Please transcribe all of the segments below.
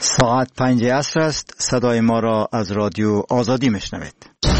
ساعت 5 عصر است. صدای ما را از رادیو آزادی میشنوید.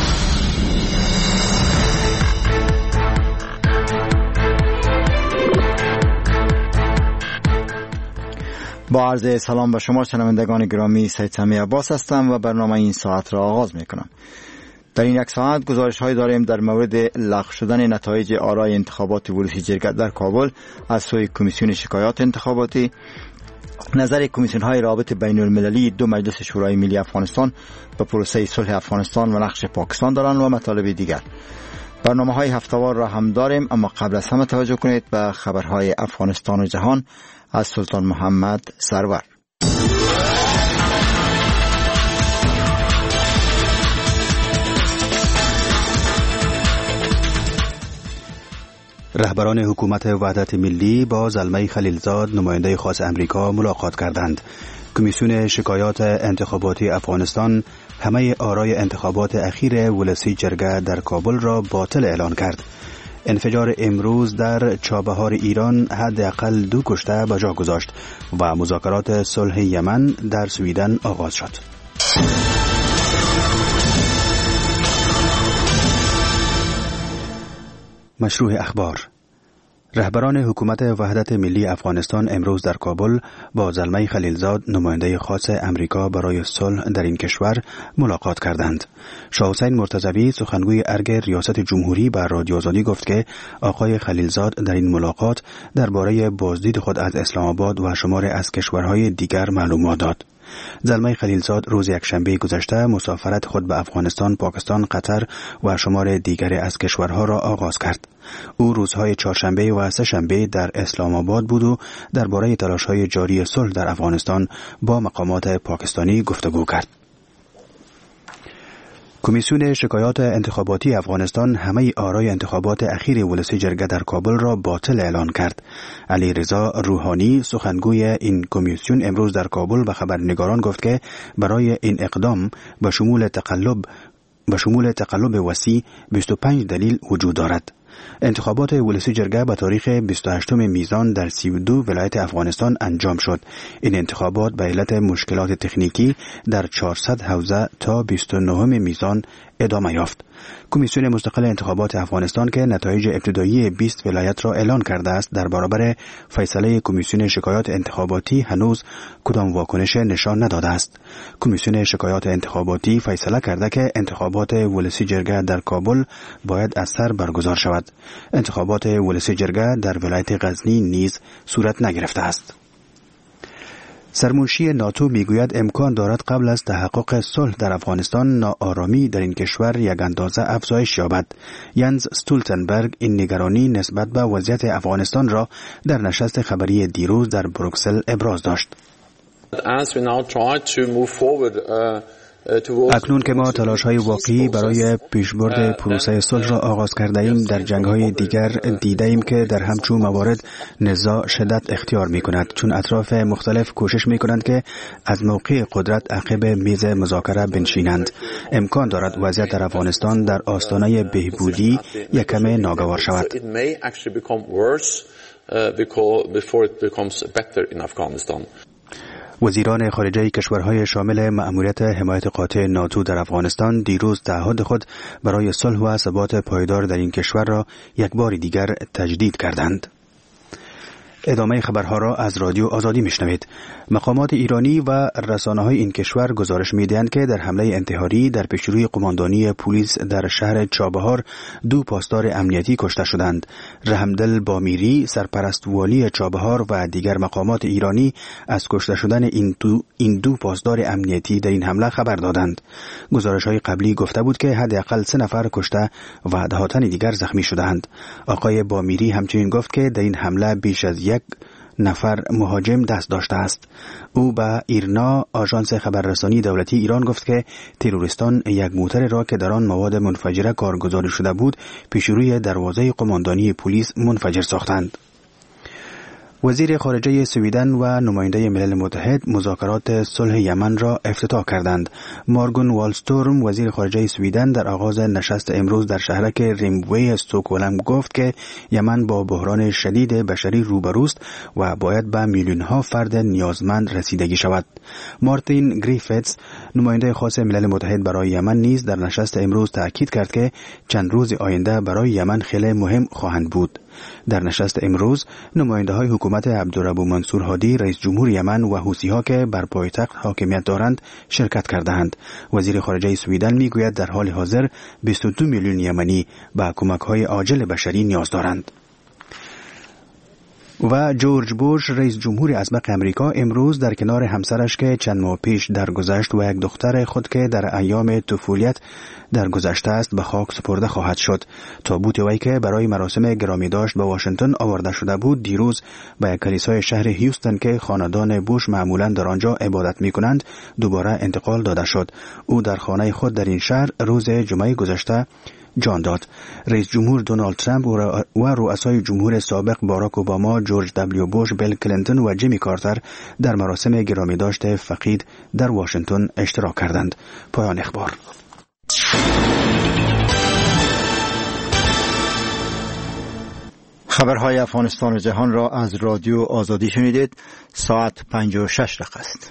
با عرض سلام به شما شنوندگان گرامی، سید سمی عباس هستم و برنامه این ساعت را آغاز میکنم. در این یک ساعت گزارش های داریم در مورد لغو شدن نتایج آرای انتخابات ولسی جرگه در کابل از سوی کمیسیون شکایات انتخاباتی، نظر کمیسیون های رابط بین المللی دو مجلس شورای ملی افغانستان به پروسه صلح افغانستان و نقش پاکستان دارند و مطالب دیگر. برنامه های هفته‌وار را هم داریم، اما قبل از همه توجه کنید به خبرهای افغانستان و جهان از سلطان محمد سرور. رهبران حکومت وحدت ملی با زلمه خلیلزاد نماینده خاص امریکا ملاقات کردند. کمیسیون شکایات انتخاباتی افغانستان همه آرای انتخابات اخیر ولسی جرگه در کابل را باطل اعلان کرد. انفجار امروز در چابهار ایران حداقل 2 کشته به جا گذاشت و مذاکرات صلح یمن در سویدن آغاز شد. مشروع اخبار. رهبران حکومت وحدت ملی افغانستان امروز در کابل با زلمه خلیلزاد نماینده خاص امریکا برای صلح در این کشور ملاقات کردند. شاه حسین مرتضوی سخنگوی ارگ ریاست جمهوری بر رادیو آزادی گفت که آقای خلیلزاد در این ملاقات درباره بازدید خود از اسلام آباد و شماری از کشورهای دیگر معلومات داد. زلمه خلیلزاد روز یکشنبه گذشته مسافرت خود به افغانستان، پاکستان، قطر و شمار دیگری از کشورها را آغاز کرد. او روزهای چهارشنبه و سه‌شنبه در اسلام آباد بود و درباره تلاش‌های جاری صلح در افغانستان با مقامات پاکستانی گفتگو کرد. کمیسیون شکایات انتخاباتی افغانستان همه آرای انتخابات اخیر ولسی جرگه در کابل را باطل اعلان کرد. علی رضا روحانی سخنگوی این کمیسیون امروز در کابل به خبرنگاران گفت که برای این اقدام به شمول تقلب وسیع 25 دلیل وجود دارد. انتخابات ولسی جرگه به تاریخ 28 میزان در 32 ولایت افغانستان انجام شد. این انتخابات به علت مشکلات تکنیکی در 400 حوزه تا 29 میزان ادامه یافت. کمیسیون مستقل انتخابات افغانستان که نتایج ابتدایی 20 ولایت را اعلان کرده است، در برابر فیصله کمیسیون شکایات انتخاباتی هنوز کدام واکنش نشان نداده است. کمیسیون شکایات انتخاباتی فیصله کرده که انتخابات ولسی جرگه در کابل باید از سر برگزار شود. انتخابات ولسی جرگه در ولایت غزنی نیز صورت نگرفته است. سرمنشی ناتو میگوید امکان دارد قبل از تحقق صلح در افغانستان ناآرامی در این کشور یک اندازه افزایش یابد. ینز استولتنبرگ این نگرانی نسبت به وضعیت افغانستان را در نشست خبری دیروز در بروکسل ابراز داشت. اکنون که ما تلاش‌های واقعی برای پیشبرد پروسه صلح را آغاز کرده ایم، در جنگ‌های دیگر دیده ایم که در همچون موارد نزاع شدت اختیار می‌کند، چون اطراف مختلف کوشش می‌کنند که از موقع قدرت عقب میز مذاکره بنشینند. امکان دارد وضعیت در افغانستان در آستانه بهبودی یکم ناگوار شود. وزیران خارجه کشورهای شامل مأموریت حمایت قاطع ناتو در افغانستان دیروز تعهد خود برای صلح و ثبات پایدار در این کشور را یک بار دیگر تجدید کردند. ادامه خبرها را از رادیو آزادی میشنوید. مقامات ایرانی و رسانه‌های این کشور گزارش می‌دهند که در حمله انتحاری در پیشروی قماندانی پلیس در شهر چابهار 2 پاسدار امنیتی کشته شدند. رحمدل بامیری سرپرست والی چابهار و دیگر مقامات ایرانی از کشته شدن این دو پاسدار امنیتی در این حمله خبر دادند. گزارش‌های قبلی گفته بود که حداقل 3 نفر کشته و ده‌ها تن دیگر زخمی شدند. آقای بامیری همچنین گفت که در این حمله بیش از 1 نفر مهاجم دست داشته است. او به ایرنا آژانس خبررسانی دولتی ایران گفت که تروریستان یک موتر را که در آن مواد منفجره کارگزاری شده بود پیش روی دروازه قماندانی پلیس منفجر ساختند. وزیر خارجه سویدن و نماینده ملل متحد مذاکرات صلح یمن را افتتاح کردند. مارگون والستورم وزیر خارجه سویدن در آغاز نشست امروز در شهرک ریموی استکهلم گفت که یمن با بحران شدید بشری روبروست و باید به میلیون‌ها فرد نیازمند رسیدگی شود. مارتین گریفتس نماینده خاص ملل متحد برای یمن نیز در نشست امروز تاکید کرد که چند روز آینده برای یمن خیلی مهم خواهند بود. در نشست امروز نماینده‌های حکومت عبدالربو منصور هادی رئیس جمهور یمن و حوثی‌ها که بر پایتخت حاکمیت دارند شرکت کردند. وزیر خارجه سویدن میگوید در حال حاضر 22 میلیون یمنی به کمک‌های عاجل بشری نیاز دارند. و جورج بوش رئیس جمهور اسبق امریکا امروز در کنار همسرش که چند ماه پیش درگذشت و یک دختر خود که در ایام طفولیت درگذشته است به خاک سپرده خواهد شد. تابوت وی که برای مراسم گرامی داشت به واشنگتن آورده شده بود دیروز به کلیسای شهر هیوستن که خاندان بوش معمولا در آنجا عبادت می‌کنند دوباره انتقال داده شد. او در خانه خود در این شهر روز جمعه گذشته جان داد. رئیس جمهور دونالد ترامپ و رؤسای جمهور سابق باراک اوباما، جورج دبلیو بوش، بیل کلینتون و جیمی کارتر در مراسم گرامی داشت فقید در واشنگتن اشتراک کردند. پایان اخبار. خبرهای افغانستان و جهان را از رادیو آزادی شنیدید. ساعت 5:06 است.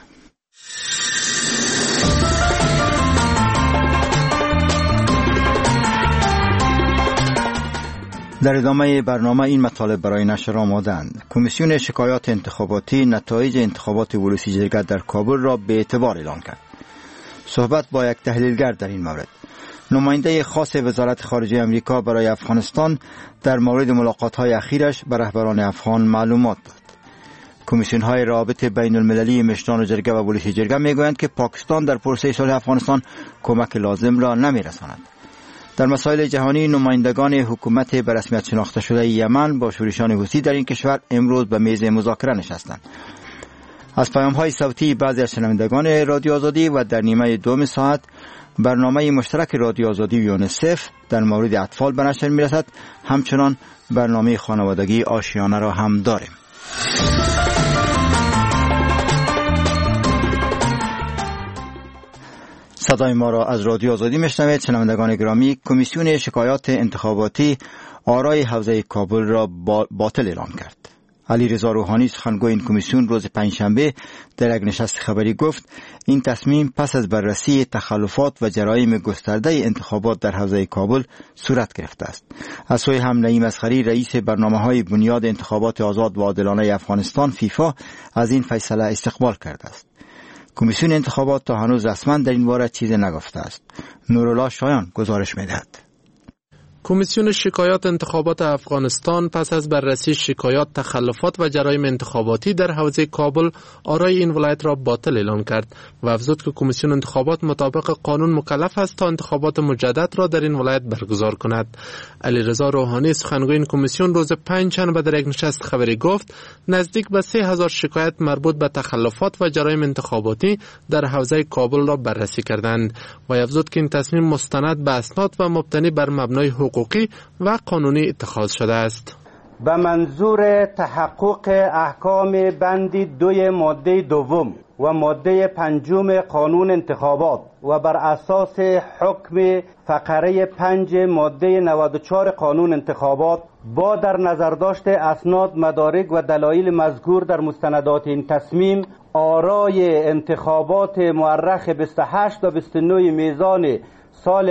در ادامه برنامه این مطالب برای نشر آمادند. کمیسیون شکایات انتخاباتی نتایج انتخابات ولسی جرگه در کابل را به اعتبار اعلام کرد. صحبت با یک تحلیلگر در این مورد. نماینده خاص وزارت خارجه امریکا برای افغانستان در مورد ملاقات‌های اخیرش به رهبران افغان معلومات داد. کمیسیون‌های روابط بین المللی مشران و جرگه و ولسی جرگه می‌گویند که پاکستان در پروسه صلح افغانستان کمک لازم را نمی‌رساند. در مسائل جهانی نمایندگان حکومت به رسمیت شناخته شده یمن با شورشیان حوثی در این کشور امروز به میز مذاکره نشستند. از پیام‌های صوتی بعضی از شنوندگان رادیو آزادی و در نیمه دوم ساعت برنامه مشترک رادیو آزادی و یونیسف در مورد اطفال به نشر می‌رسد. همچنان برنامه خانوادگی آشیانه را هم داریم. صدای ما را از رادیو آزادی میشنوید. شنوندگان گرامی، کمیسیون شکایات انتخاباتی آرای حوزه کابل را باطل اعلام کرد. علی رضا روحانی سخنگوی این کمیسیون روز پنجشنبه در یک نشست خبری گفت این تصمیم پس از بررسی تخلفات و جرایم گسترده انتخابات در حوزه کابل صورت گرفته است. از سوی هم نعیم اصغری رئیس برنامه‌های بنیاد انتخابات آزاد و عادلانه افغانستان فیفا از این فیصله استقبال کرده است. کمیسیون انتخابات تا هنوز رسما در این باره چیزی نگفته است. نورالله شایان گزارش می‌دهد. کمیسیون شکایات انتخابات افغانستان پس از بررسی شکایات، تخلفات و جرایم انتخاباتی در حوزه کابل آرای این ولایت را باطل اعلام کرد و افزود که کمیسیون انتخابات مطابق قانون مکلف است تا انتخابات مجدد را در این ولایت برگزار کند. علیرضا روحانی سخنگوی این کمیسیون روز پنجشنبه در یک نشست خبری گفت نزدیک به 3000 شکایت مربوط به تخلفات و جرایم انتخاباتی در حوزه کابل را بررسی کردند و افزود که این تصمیم مستند به اسناد و مبتنی بر مبنای حقوقی و قانونی اتخاذ شده است. به منظور تحقق احکام بند 2 ماده 2 و ماده 5 قانون انتخابات و بر اساس حکم فقره 5 ماده 94 قانون انتخابات با در نظر داشت اسناد، مدارک و دلایل مذکور در مستندات این تصمیم آرای انتخابات مورخ 28 و 29 میزان سال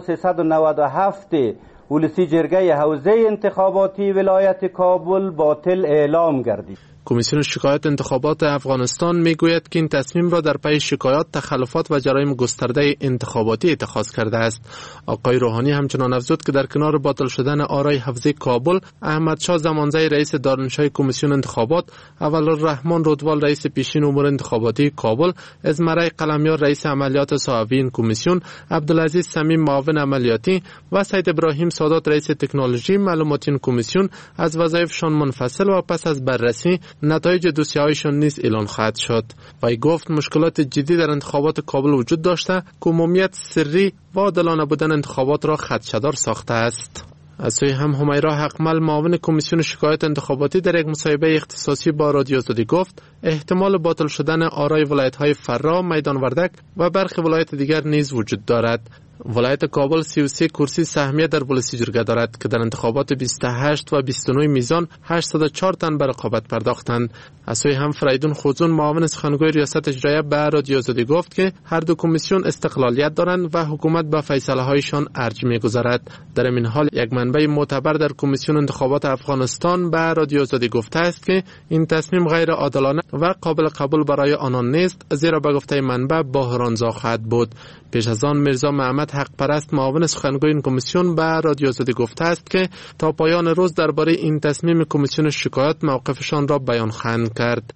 1397 ولسی جرگه حوزه انتخاباتی ولایت کابل باطل اعلام گردید. کمیسیون شکایات انتخابات افغانستان میگوید که این تصمیم را در پی شکایات، تخلفات و جرایم گسترده انتخاباتی اتخاذ کرده است. آقای روحانی همچنان افزود که در کنار باطل شدن آرای حوزه کابل، احمد شاه زمانزی رئیس دارالانشای کمیسیون انتخابات، اولالرحمن رودوال رئیس پیشین امور انتخاباتی کابل، ازمرای قلمیار رئیس عملیات صحافی این کمیسیون، عبدالعزیز سمیم معاون عملیاتی و سید ابراهیم سادات رئیس تکنولوژی معلوماتی این کمیسیون از وظایفشان منفصل و پس از بررسی نتایج دوسیه‌هایشان نیز اعلان خواهد شد. وی گفت مشکلات جدی در انتخابات کابل وجود داشته که عمومیت سری و عادلانه بودن انتخابات را خدشه‌دار ساخته است. از سوی هم همیرا حقمل معاون کمیسیون شکایات انتخاباتی در یک مصاحبه اختصاصی با رادیو آزادی گفت احتمال باطل شدن آرای ولایت‌های فرا، میدان وردک و برخی ولایت دیگر نیز وجود دارد. ولایت کابل 33 کرسی سهمیه در ولسی جرگه دارد که در انتخابات 28 و 29 میزان 804 تن به رقابت پرداختند. از سوی هم فریدون خوزون معاون سخنگوی ریاست اجراییه به رادیو آزادی گفت که هر دو کمیسیون استقلالیت دارند و حکومت به فیصله هایشان ارج می‌گذارد. در این حال یک منبع معتبر در کمیسیون انتخابات افغانستان به رادیو آزادی گفته است که این تصمیم غیر عادلانه و قابل قبول برای آنان نیست، زیرا به گفته منبع بحران‌زا خواهد بود. پیش از آن میرزا محمد حق پرست معاون سخنگوی این کمیسیون به رادیو آزادی گفته است که تا پایان روز درباره این تصمیم کمیسیون شکایات موقفشان را بیان خواهند کرد.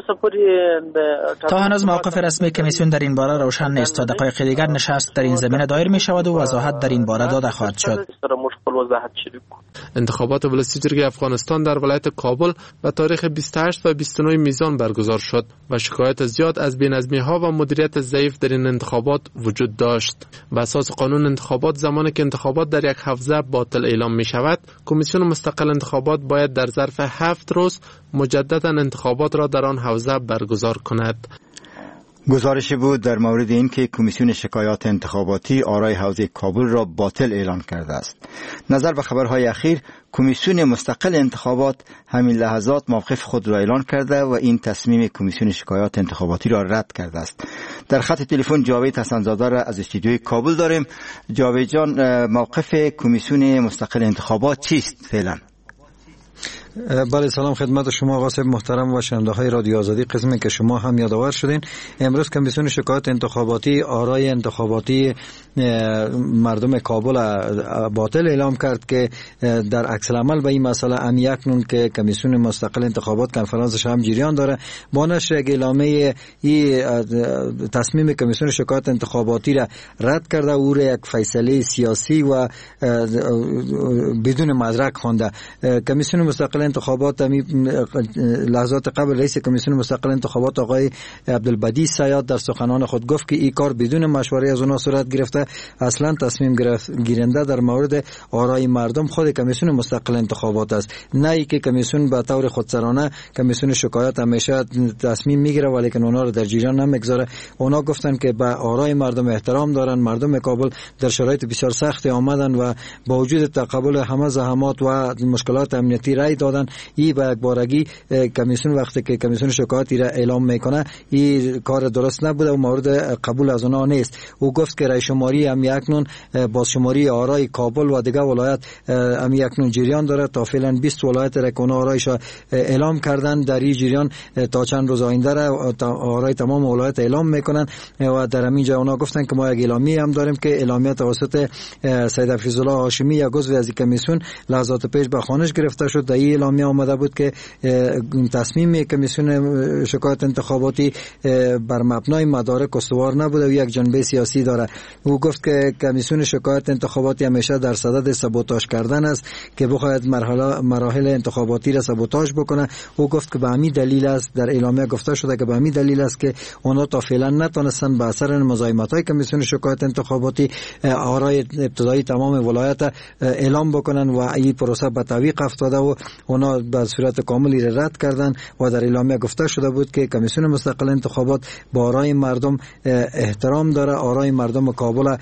تا هنوز موقف رسمی کمیسیون در این باره روشن نیست. تا دقایق دیگر نشست در این زمینه دایر می شود و وضاحت در این باره داده خواهد شد. انتخابات ولسی جرگه افغانستان در ولایت کابل و تاریخ 28 و 29 میزان برگزار شد و شکایت زیاد از بی‌نظمی‌ها و مدیریت ضعیف در این انتخابات وجود داشت. بر اساس قانون انتخابات زمانی که انتخابات در یک حوزه باطل اعلام می شود، کمیسیون مستقل انتخابات باید در ظرف 7 روز مجددا انتخابات را در آن حوزه برگزار کند. گزارشی بود در مورد این که کمیسیون شکایات انتخاباتی آرای حوزه کابل را باطل اعلان کرده است. نظر به خبرهای اخیر، کمیسیون مستقل انتخابات همین لحظات موقف خود را اعلان کرده و این تصمیم کمیسیون شکایات انتخاباتی را رد کرده است. در خط تلفن جاوید حسن‌زاده را از استودیوی کابل داریم. جاوید جان، موقف کمیسیون مستقل انتخابات چیست فعلا؟ بله، سلام خدمت شما آقای صاحب محترم و شنونده‌های رادیو آزادی. قسمی که شما هم یادآور شدین، امروز کمیسیون شکایات انتخاباتی آرای انتخاباتی مردم کابل باطل اعلام کرد که در عکس العمل به این مسئله اکنون که کمیسیون مستقل انتخابات کنفرانسش هم جریان داره، با نشر یک اعلامیه تصمیم کمیسیون شکایات انتخاباتی را رد کرده، او را یک فیصله سیاسی و بدون مدرک خوانده. کمیسیون مستقل انتخابات لحظات قبل رئیس کمیسیون مستقل انتخابات آقای عبدالبدی سیاد در سخنان خود گفت که این کار بدون مشوره از اونا صورت گرفته، اصلا تصمیم گیرنده در مورد آرای مردم خود کمیسیون مستقل انتخابات است، نه ای که کمیسیون به طور خودسرانه. کمیسیون شکایات همیشه تصمیم میگیره ولی که اونا رو در جریان نمیگذاره. اونا گفتن که به آرای مردم احترام دارن. مردم کابل در شرایط بسیار سختی آمدن و با وجود تقبل همه زحمات و مشکلات امنیتی رای دادن. ای به یک بارگی کمیسیون وقتی که کمیسیون شکایاتی را اعلام میکنه، این کار درست نبوده و مورد قبول از اونها نیست. او گفت که رای شماری هم اکنون باز شماری آرای کابل و دیگر ولایت هم اکنون جریان داره. تا فعلا 20 ولایت را که آرایش اعلام کردن، در این جریان تا چند روز آینده را آرای تمام ولایت اعلام میکنن و در همین جا اونا گفتن که ما یک اعلامیه هم داریم که اعلامیه توسط سید حفیظالله هاشمی یا عضو از کمیسیون لحظات پیش به خوانش گرفته شد. در این اعلامیه آمده بود که تصمیم کمیسیون شکایات انتخاباتی بر مبنای مدارک استوار نبوده و یک جنبه سیاسی داره. او گفت که کمیسیون شکایات انتخاباتی همیشه در صدد سابوتاژ کردن است که بخواهد مراحل انتخاباتی را سابوتاژ بکنه. او گفت که به همین دلیل است، در اعلامیه گفته شده که به همین دلیل است که اونا تا فعلا نتونستن به اثر مزاحمت‌های کمیسیون شکایات انتخاباتی آرای ابتدایی تمام ولایت اعلام بکنن و این پروسه به تعویق افتاده و اونا به صورت کاملی رد کردن و در اعلامیه گفته شده بود که کمیسیون مستقل انتخابات با آرای مردم احترام داره. آرای مردم کابل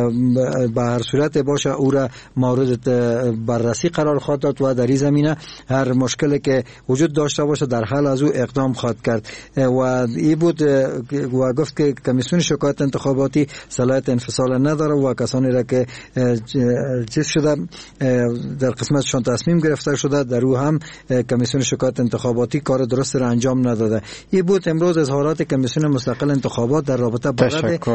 به هر صورت باشه او را مورد بررسی قرار خواهد داد و در این زمینه هر مشکلی که وجود داشته باشه در حل از او اقدام خواهد کرد. و این بود و گفت که کمیسیون شکایات انتخاباتی صلاحیت انفصال نداره و کسانی را که چیز شده در قسمتشان تصمیم گرفته شده در او هم کمیسیون شکایات انتخاباتی کار درست را انجام نداده. این بود امروز اظهارات کمیسیون مستقل انتخابات در رابطه با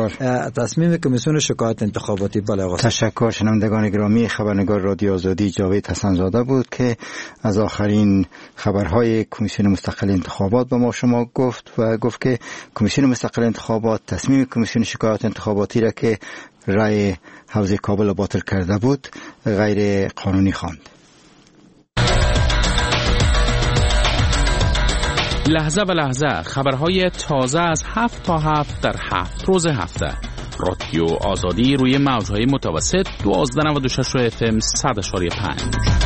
تصمیم کمیسیون شکایات انتخاباتی. بله آقا. تشکر. شنوندگان گرامی، خبرنگار رادیو آزادی جاوید حسن‌زاده بود که از آخرین خبرهای کمیسیون مستقل انتخابات به ما شما گفت و گفت که کمیسیون مستقل انتخابات تصمیم کمیسیون شکایات انتخاباتی را که رای حوزه کابل باطل کرده بود غیر قانونی خواند. لحظه به لحظه خبرهای تازه از 7 تا 7 در 7 روز هفته. رادیو آزادی روی موج‌های متوسط 1296 FM 100.5.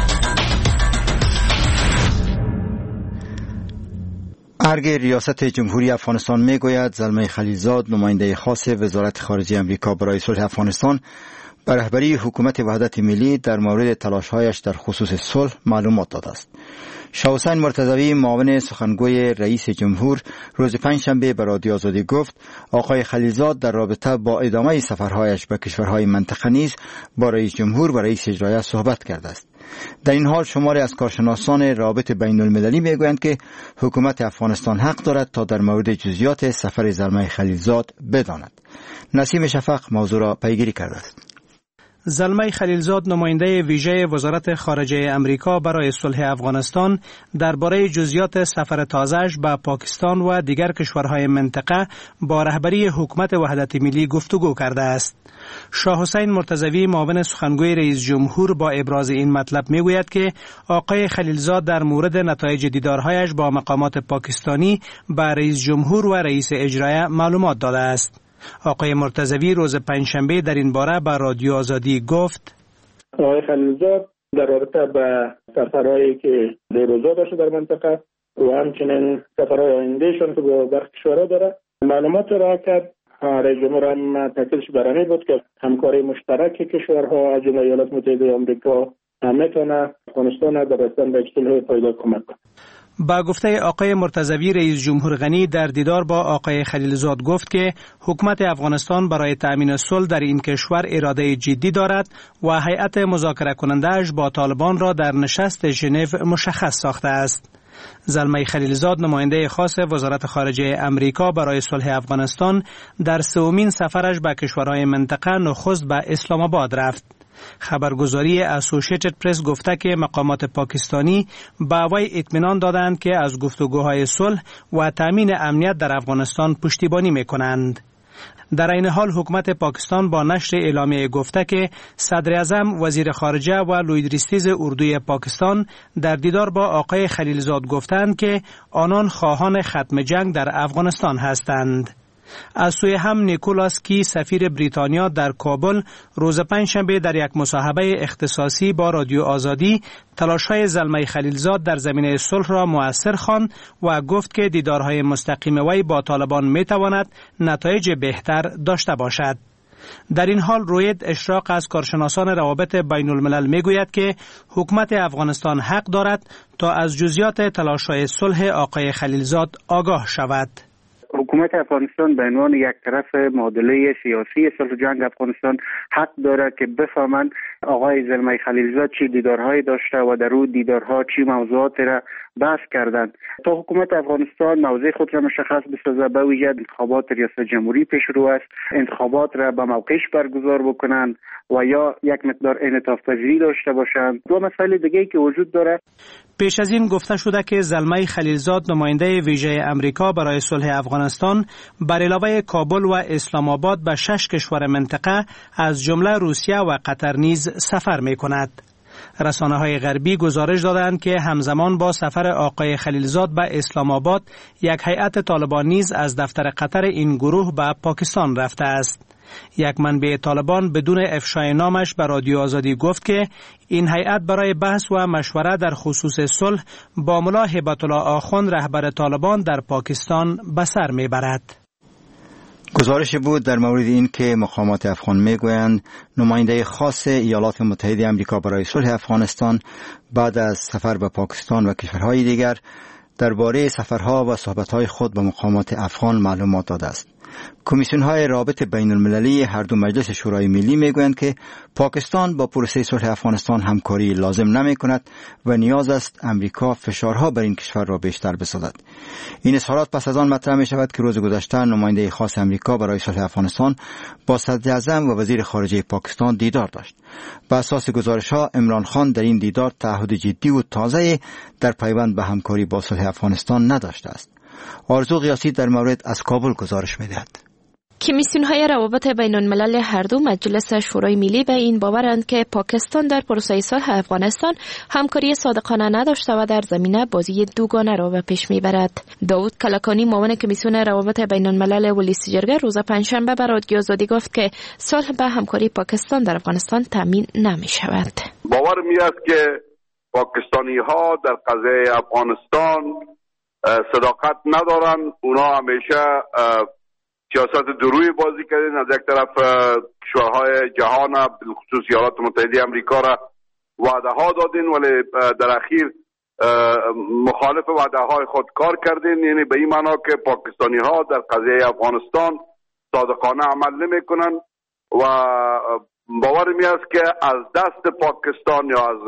ارگ ریاست جمهوری افغانستان میگوید زلمه خلیلزاد نماینده خاص وزارت خارجه امریکا برای صلح افغانستان به رهبری حکومت وحدت ملی در مورد تلاش‌هایش در خصوص صلح معلومات داده است. شاه حسین مرتضوی معاون سخنگوی رئیس جمهور روز پنجشنبه به رادیو آزادی گفت آقای خلیلزاد در رابطه با ادامه سفرهایش به کشورهای منطقه نیز با رئیس جمهور و رئیس اجرایی صحبت کرده است. در این حال شماری از کارشناسان روابط بین المللی میگویند که حکومت افغانستان حق دارد تا در مورد جزئیات سفر زلمه خلیلزاد بداند. نسیم شفق موضوع را پیگیری کرده است. زلمه خلیلزاد نماینده ویژه وزارت خارجه امریکا برای صلح افغانستان درباره جزئیات سفر تازه‌اش به پاکستان و دیگر کشورهای منطقه با رهبری حکومت وحدت ملی گفتگو کرده است. شاه حسین مرتضوی معاون سخنگوی رئیس جمهور با ابراز این مطلب میگوید که آقای خلیلزاد در مورد نتایج دیدارهایش با مقامات پاکستانی به رئیس جمهور و رئیس اجرایی معلومات داده است. آقای مرتضوی روز پنجشنبه در این باره به رادیو آزادی گفت آقای خلیلزاد در رابطه به سفرهایی که دیروزا داشته در منطقه و همچنین سفرهای آیندهشان که با برخی کشورها داره معلومات را کرد. رئیس جمهور هم تاکیدش بر این بود که همکاری مشترک کشورها از جمله ایالات متحده آمریکا میتونه افغانستان در رسیدن به صلح پایدار کمک کنه. با گفته آقای مرتضوی رئیس جمهور غنی در دیدار با آقای خلیلزاد گفت که حکومت افغانستان برای تأمین صلح در این کشور اراده جدی دارد و هیئت مذاکره کننده‌اش با طالبان را در نشست ژنو مشخص ساخته است. زلمه خلیلزاد نماینده خاص وزارت خارجه امریکا برای صلح افغانستان در سومین سفرش به کشورهای منطقه نخست به اسلام آباد رفت. خبرگزاری اسوسییتد پرس گفته که مقامات پاکستانی به وی اطمینان دادند که از گفتگوهای صلح و تامین امنیت در افغانستان پشتیبانی می‌کنند. در این حال حکومت پاکستان با نشر اعلامیه گفته که صدر اعظم، وزیر خارجه و لویدریستیز اردوی پاکستان در دیدار با آقای خلیلزاد گفتند که آنان خواهان ختم جنگ در افغانستان هستند. از سوی هم نیکولاس کی سفیر بریتانیا در کابل روز پنجشنبه در یک مصاحبه اختصاصی با رادیو آزادی تلاش‌های زلمه خلیلزاد در زمینه صلح را مؤثر خواند و گفت که دیدارهای مستقیم وی با طالبان می‌تواند نتایج بهتر داشته باشد. در این حال روید اشراق از کارشناسان روابط بین الملل میگوید که حکومت افغانستان حق دارد تا از جزئیات تلاش‌های صلح آقای خلیلزاد آگاه شود. حکومت افغانستان به عنوان یک طرف معادله سیاسی صلح جنگ افغانستان حق دارد که بفهمند آقای زلمه خلیلزاد چی دیدارهایی داشته و در اون دیدارها چی موضوعات را بحث کردند تا حکومت افغانستان موضع خود را مشخص بسازه. به ویژه انتخابات ریاست جمهوری پیش رو است، انتخابات را به موقعش برگزار بکنند و یا یک مقدار انعطاف پذیری داشته باشند. دو مسئله دیگه‌ای که وجود داره. پیش از این گفته شده که زلمه خلیلزاد نماینده ویژه امریکا برای صلح افغانستان بر علاوه کابل و اسلام آباد به 6 کشور منطقه از جمله روسیه و قطر نیز سفر می‌کند. رسانه‌های غربی گزارش دادند که همزمان با سفر آقای خلیلزاد به اسلام آباد یک هیئت طالبان نیز از دفتر قطر این گروه به پاکستان رفته است. یک منبع طالبان بدون افشای نامش به رادیو آزادی گفت که این هیئت برای بحث و مشوره در خصوص صلح با ملا هیبت الله آخوند رهبر طالبان در پاکستان به سر میبرد. گزارش بود در مورد این که مقامات افغان میگویند نماینده خاص ایالات متحده آمریکا برای صلح افغانستان بعد از سفر به پاکستان و کشورهای دیگر درباره سفرها و صحبتهای خود با مقامات افغان معلومات داده است. کمیسیون‌های رابط بین المللی هر دو مجلس شورای ملی میگویند که پاکستان با پروسه صلح افغانستان همکاری لازم نمی‌کند و نیاز است امریکا فشارها بر این کشور را بیشتر بسازد. این اظهارات پس از آن مطرح می‌شود که روز گذشته نماینده خاص امریکا برای صلح افغانستان با صدر اعظم و وزیر خارجه پاکستان دیدار داشت. بر اساس گزارش‌ها عمران خان در این دیدار تعهد جدی و تازه در پیوند به همکاری با صلح افغانستان نداشته است. آرزو قیاسی در مورد از کابل گزارش می‌دهد. کمیسیون‌های روابط بین‌الملل هر دو مجلس شورای ملی به این باورند که پاکستان در پروسه صلح افغانستان همکاری صادقانه نداشته و در زمینه بازی دوگانه را به پیش می‌برد. داود کلکانی معاون کمیسیون روابط بین‌الملل ولسی جرگه روز پنجشنبه به رادیو آزادی گفت که صلح به همکاری پاکستان در افغانستان تامین نمی‌شود. باور می‌است که پاکستانی‌ها در قضیه افغانستان صداقت ندارند. اونا همیشه سیاست دروی بازی کردن. از یک طرف کشورهای جهان بالخصوص ایالات متحده آمریکا را وعده ها دادن ولی در اخیر مخالف وعده های خود کار کردن. یعنی به این معنا که پاکستانی ها در قضیه افغانستان صادقانه عمل نمی کنن و باور می است که از دست پاکستان یا از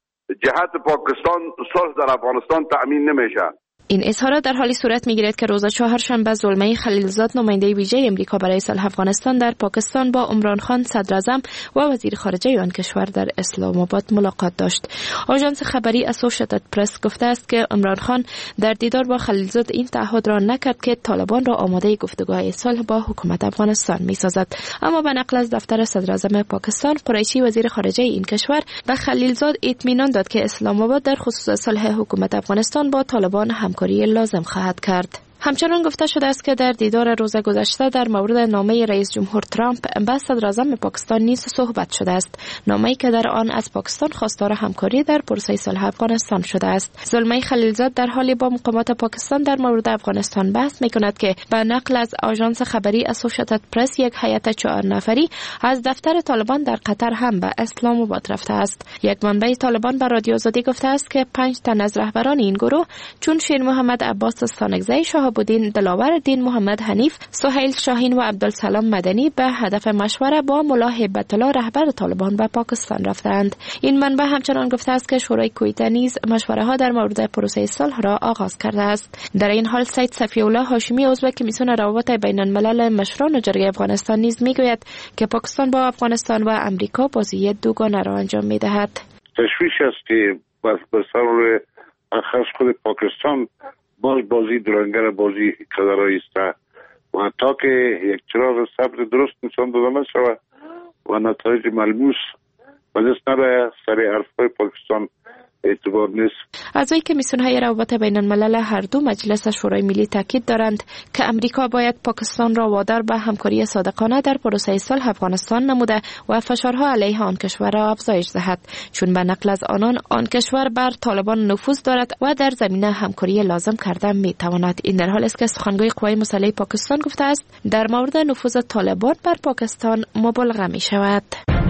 جهت پاکستان صلح در افغانستان تأمین نمیشه. این اظهارات در حالی صورت می‌گیرد که روز چهارشنبه زلمه خلیلزاد نماینده ویژه امریکا برای صلح افغانستان در پاکستان با عمران خان صدر اعظم و وزیر خارجه آن کشور در اسلام آباد ملاقات داشت. آژانس خبری اسوسییتد پرس گفته است که عمران خان در دیدار با خلیلزاد این تعهد را نکرد که طالبان را آماده گفتگوهای صلح با حکومت افغانستان می‌سازد، اما به نقل از دفتر صدر اعظم پاکستان، قریشی وزیر خارجه این کشور به خلیلزاد اطمینان داد که اسلام آباد در خصوص صلح حکومت افغانستان با طالبان همکاری لازم خواهد کرد. همچنان گفته شده است که در دیدار روز گذشته در مورد نامه رئیس جمهور ترامپ به صدر اعظم پاکستان نیز صحبت شده است، نامه‌ای که در آن از پاکستان خواستار همکاری در پروسه صلح افغانستان شده است. زلمه خلیلزاد در حالی با مقامات پاکستان در مورد افغانستان بحث می‌کند که به نقل از آژانس خبری اسوسییتد پرس یک هیئت 4 نفری از دفتر طالبان در قطر هم به اسلام آباد رفته است. یک منبع طالبان به رادیو آزادی گفته است که 5 تن از رهبران این گروه چون شیر محمد عباس استانکزی، شهاب‌الدین دلاور، دین محمد حنیف، سهیل شاهین و عبدالسلام مدنی به هدف مشوره با ملا هیبت الله رهبر طالبان به پاکستان رفتند. این منبع همچنان گفته است که شورای کویته نیز مشوره ها در مورد پروسه صلح را آغاز کرده است. در این حال سید صفی الله هاشمی عضو کمیسیون روابط بین الملل مشران جرگه افغانستان نیز میگوید که پاکستان با افغانستان و امریکا بازی دوگانه را انجام میدهد. تشویش است که بر سر اخص خود پاکستان بازی درنگر بازی کدرایی است و تا که یک چراغ صبر درست نشان داده نشود و نتایج ملموس و دست نره سر حرفهای پاکستان اعتبار نیست. اعضای کمیسیون‌های روابط بین الملل هر دو مجلس شورای ملی تاکید دارند که امریکا باید پاکستان را وادار به همکاری صادقانه در پروسه صلح افغانستان نموده و فشارها علیه آن کشور را افزایش دهد، چون به نقل از آن کشور بر طالبان نفوذ دارد و در زمینه همکاری لازم کرده میتواند. این در حالی است که سخنگوی قوای مسلح پاکستان گفته است در مورد نفوذ طالبان بر پاکستان مبالغه می شود.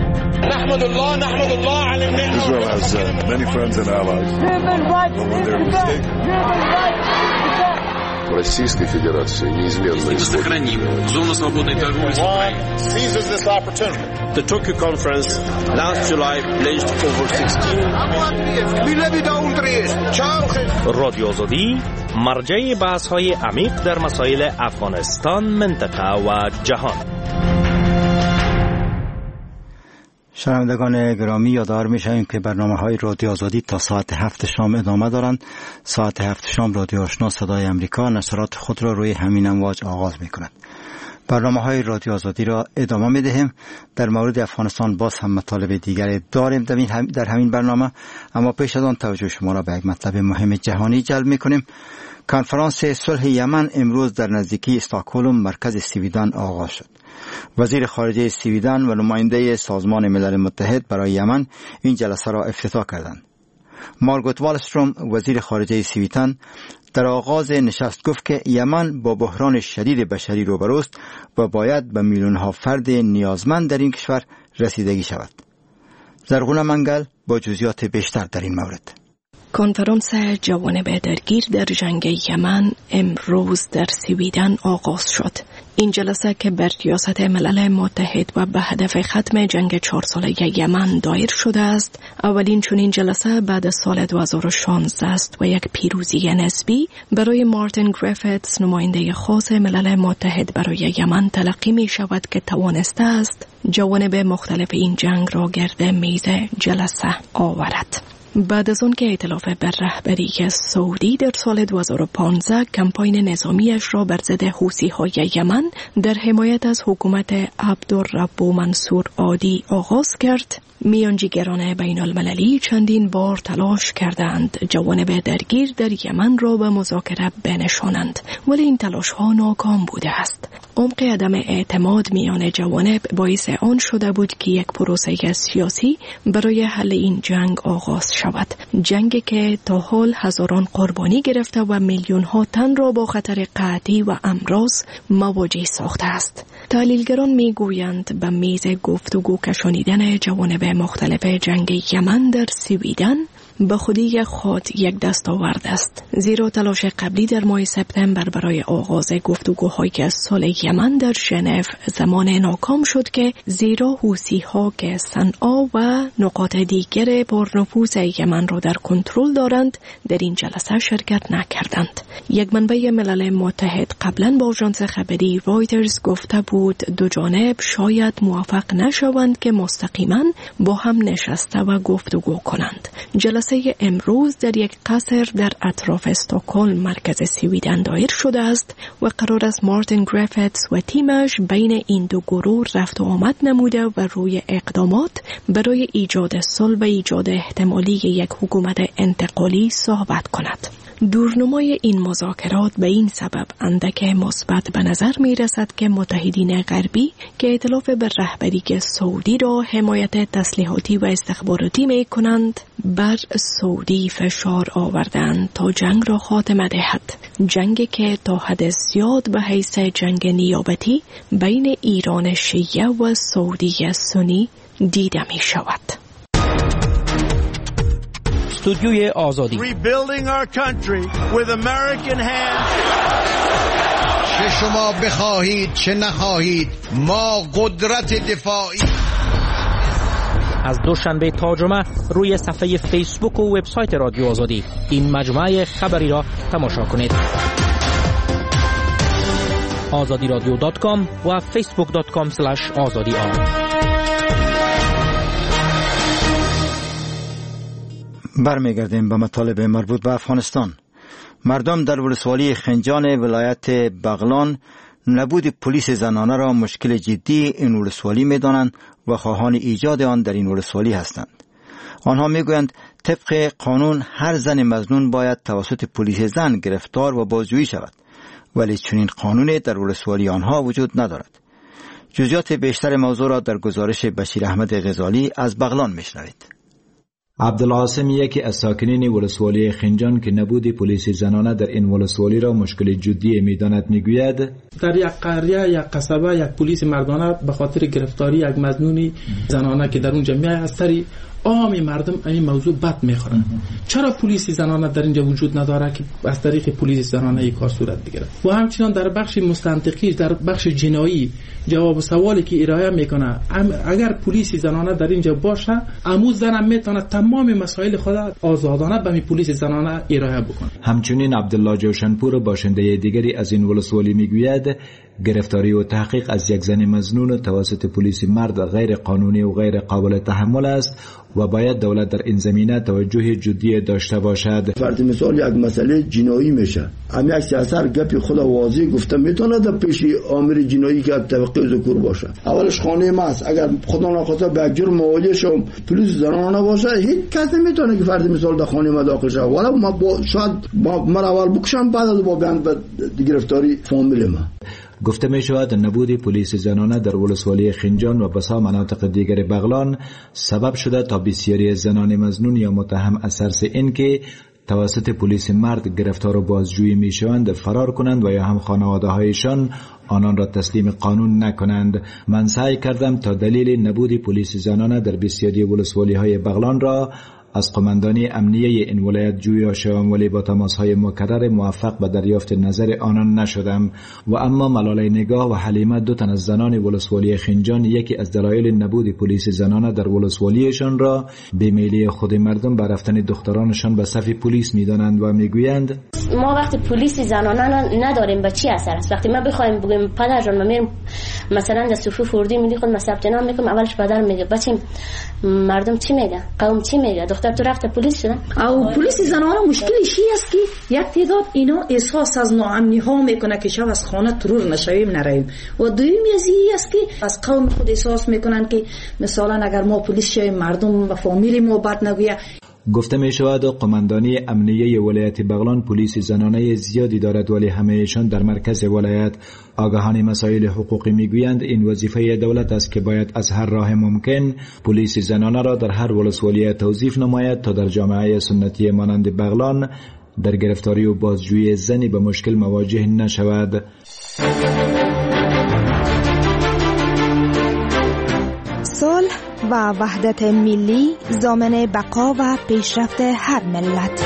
نحمد الله على النعمة. Israel has many friends and allies. When they're mistaken. Российской Федерации неизменно сохраним зону свободной торговли с Украиной. Seizes this opportunity. The Tokyo conference last July pledged over 16. رادیو آزادی مرجع بحث‌های عمیق در مسائل افغانستان، منطقه و جهان. شنوندگان گرامی، یادآور می‌شویم که برنامه‌های رادیو آزادی تا ساعت 7 شام ادامه دارند. ساعت 7 شام رادیو آشنا صدای امریکا نشرات خود را روی همین امواج آغاز می‌کند. برنامه‌های رادیو آزادی را ادامه می‌دهیم. در مورد افغانستان باز هم مطالب دیگری داریم در همین برنامه، اما پیش از آن توجه شما را به یک مطلب مهم جهانی جلب می‌کنیم. کنفرانس صلح یمن امروز در نزدیکی استکهلم مرکز سویدن آغاز شد. وزیر خارجه سویدن و نماینده سازمان ملل متحد برای یمن این جلسه را افتتاح کردند. مارگوت والستروم وزیر خارجه سویدن در آغاز نشست گفت که یمن با بحران شدید بشری روبروست و باید به میلیون‌ها فرد نیازمند در این کشور رسیدگی شود. زرغونه منگل با جزئیات بیشتر در این مورد. کنفرانس جوانب درگیر در جنگ یمن امروز در سویدن آغاز شد. این جلسه که بر ریاست ملل متحد و به هدف ختم جنگ 4 ساله یمن دایر شده است، اولین چنین جلسه بعد از سال 2016 است و یک پیروزی نسبی برای مارتین گریفیتس، نماینده خاص ملل متحد برای یمن تلقی می شود که توانسته است جوانب مختلف این جنگ را گرد میز جلسه آورد. بعد از آن که ائتلاف بر رهبری سعودی در سال 2015 کمپاین نظامیش را بر ضد حوثی‌های یمن در حمایت از حکومت عبدالرب منصور هادی آغاز کرد، میانجیگران بین المللی چندین بار تلاش کردند جوانب درگیر در یمن را به مذاکره بنشانند، ولی این تلاش ها ناکام بوده است. عمق عدم اعتماد میان جوانب باعث آن شده بود که یک پروسه سیاسی برای حل این جنگ آغاز شود، جنگی که تا حال هزاران قربانی گرفته و میلیون ها تن را با خطر قحطی و امراض مواجه ساخته است. تحلیلگران میگویند به میز گفتگو کشانیدن جوانب مختلف جنگ یمن در سویدن به خودی خود یک دستاورد است، زیرا تلاش قبلی در ماه سپتامبر برای آغاز گفتگوهای صلح یمن در ژنو زمان ناکام شد که زیرا حوثی‌ها که صنعا و نقاط دیگر پرنفوذ یمن را در کنترل دارند در این جلسه شرکت نکردند. یک منبع ملل متحد قبلا با آژانس خبری رایترز گفته بود دو جانب شاید موفق نشوند که مستقیما با هم نشسته و گفتگو کنند. جلسه امروز در یک قصر در اطراف استکهلم مرکز سویدن دایر شده است و قرار است مارتین گریفتس و تیمش بین این دو گروه رفت و آمد نموده و روی اقدامات برای ایجاد صلح و ایجاد احتمالی یک حکومت انتقالی صحبت کند. دورنمای این مذاکرات به این سبب اندک مثبت به نظر می رسد که متحدین غربی که ائتلاف بر رهبری سعودی را حمایت تسلیحاتی و استخباراتی می کنند بر سعودی فشار آوردند تا جنگ را خاتمه دهد، جنگی که تا حد زیاد به حیث جنگ نیابتی بین ایران شیعه و سعودی سنی دیده می شود. استودیوی آزادی. Rebuilding our country with American hands. چه شما بخواهید چه نخواهید ما قدرت دفاعی. از دوشنبه تا جمعه روی صفحه فیسبوک و وبسایت رادیو آزادی این مجموعه خبری را تماشا کنید. azadiradio.com و facebook.com/azadi. برمیگردیم به مطالب مربوط به افغانستان. مردم در ولسوالی خنجان ولایت بغلان نبود پلیس زنانه را مشکل جدی این ولسوالی می‌دانند و خواهان ایجاد آن در این ولسوالی هستند. آنها میگویند طبق قانون هر زن مظنون باید توسط پلیس زن گرفتار و بازجویی شود، ولی چنین قانونی در ولسوالی آنها وجود ندارد. جزئیات بیشتر موضوع را در گزارش بشیر احمد غزالی از بغلان میشنوید. عبدالعاصم یکی از ساکنین ولسوالی خنجان که نبود پلیس زنانه در این ولسوالی را مشکل جدی می‌داند میگوید در یک قریه یک قصبه یک پلیس مردانه به خاطر گرفتاری یک مظنونی زنانه که در اونجا میای از سری عام مردم این موضوع بد میخورن. چرا پلیس زنانه در اینجا وجود نداره که از طریق پلیس زنانه این کار صورت بگیره؟ و همچنین در بخش مستنطقی در بخش جنایی جواب سوالی که ارائه میکنه اگر پلیس زنانه در اینجا باشه عمو زن میتونه تمام مسائل خود آزادانه به پلیس زنانه ارائه بکنه. همچنین عبدالله جوشنپور باشنده دیگری از این ولسوالی میگوید گرفتاری و تحقیق از یک زن مظنون توسط پلیس مرد غیر قانونی و غیر قابل تحمل است و باید دولت در این زمینه توجه جدی داشته باشد. فرض مثال یک مسئله جنایی میشه، اما یک سیاستر گپی خود واضح گفته میتونه در پیش آمر جنایی که طبقه ذکور باشه. اولش خانه ماست، اگر خدا نخواسته به یک جرم مواجه شم پلیس زنانه باشه هیچ کس نمیتونه که فرض مثال در خانه ما داخل شه، ولی ما شاید من اول بکشم بعد از با بیان به گرفتاری فامیل ما. گفته می شود نبود پلیس زنانه در ولسوالی خنجان و بسا مناطق دیگر بغلان سبب شده تا بسیاری زنان مظنون یا متهم از ترس اینکه توسط پلیس مرد گرفتار و بازجویی می شوند فرار کنند و یا هم خانواده هایشان آنان را تسلیم قانون نکنند. من سعی کردم تا دلیل نبود پلیس زنانه در بسیاری ولسوالی های بغلان را از قماندانی امنیه این ولایت جویا شوم، ولی با تماس‌های مکرر موفق به دریافت نظر آنان نشدم. و اما ملاله نگاه و حلیمه دو تن از زنان ولسوالی خنجان یکی از دلایل نبود پلیس زنانه در ولسوالیشان را بیمیلی خود مردم به رفتن دخترانشان به صف پلیس می‌دانند و میگویند ما وقتی پلیس زنانه نداریم به چی اثر است؟ وقتی ما بخوایم بگیم پدر جان ما میریم مثلا در صفوف اردوی ملی خود ما ثبت نام میکنیم، اولش پدر میگه بچه مردم چی میگه، قوم چی میگه، دختر تو رفته پلیس شدن. او پلیس زنانه مشکلش است که یک تعداد اینا احساس از ناامنی ها میکنه که شب از خانه ترور نشویم نریم، و دومی از این است که از قوم خود احساس میکنن که مثلا اگر ما پلیس شویم مردم و فامیل ما بد نگویه. گفته می شود قماندانی امنیه ولایت بغلان پلیس زنانه زیادی دارد، ولی همهشان در مرکز ولایت. آگاهان مسائل حقوقی میگویند این وظیفه دولت است که باید از هر راه ممکن پلیس زنانه را در هر ولسوالی توظیف نماید تا در جامعه سنتی مانند بغلان در گرفتاری و بازجویی زنی به مشکل مواجه نشود. صلح و وحدت ملی ضامن بقا و پیشرفت هر ملت.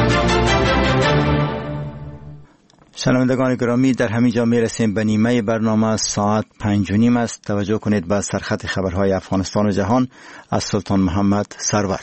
شنوندگان گرامی، در همین جا میرسیم به نیمه برنامه. ساعت 5:30 است. توجه کنید به سرخط خبرهای افغانستان و جهان از سلطان محمد سرور.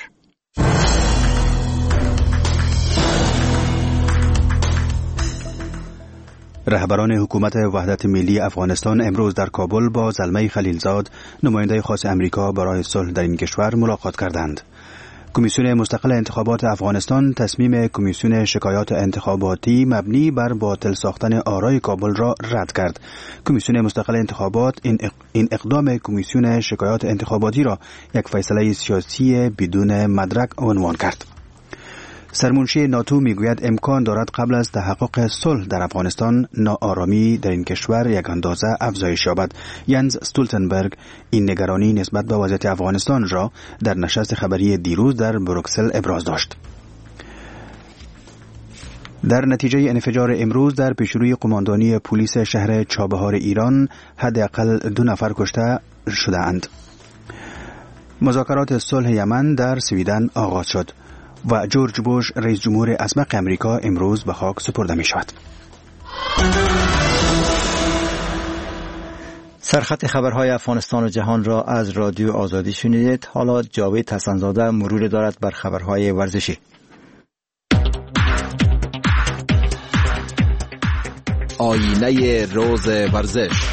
رهبران حکومت وحدت ملی افغانستان امروز در کابل با زلمه خلیلزاد، نماینده خاص امریکا برای صلح در این کشور، ملاقات کردند. کمیسیون مستقل انتخابات افغانستان تصمیم کمیسیون شکایات انتخاباتی مبنی بر باطل ساختن آرای کابل را رد کرد. کمیسیون مستقل انتخابات این اقدام کمیسیون شکایات انتخاباتی را یک فیصله سیاسی بدون مدرک عنوان کرد. سرمنشی ناتو میگوید امکان دارد قبل از تحقق صلح در افغانستان ناآرامی در این کشور یک اندازه افزایش یابد. ینز استولتنبرگ این نگرانی نسبت به وضعیت افغانستان را در نشست خبری دیروز در بروکسل ابراز داشت. در نتیجه انفجار امروز در پیشروی قماندانی پلیس شهر چابهار ایران حداقل 2 نفر کشته شده‌اند. مذاکرات صلح یمن در سویدن آغاز شد و جورج بوش رئیس جمهور اسبق امریکا امروز به خاک سپرده می شود. سرخط خبرهای افغانستان و جهان را از رادیو آزادی شنیدید. حالا جاوید حسن‌زاده مرور دارد بر خبرهای ورزشی. آینه روز ورزش.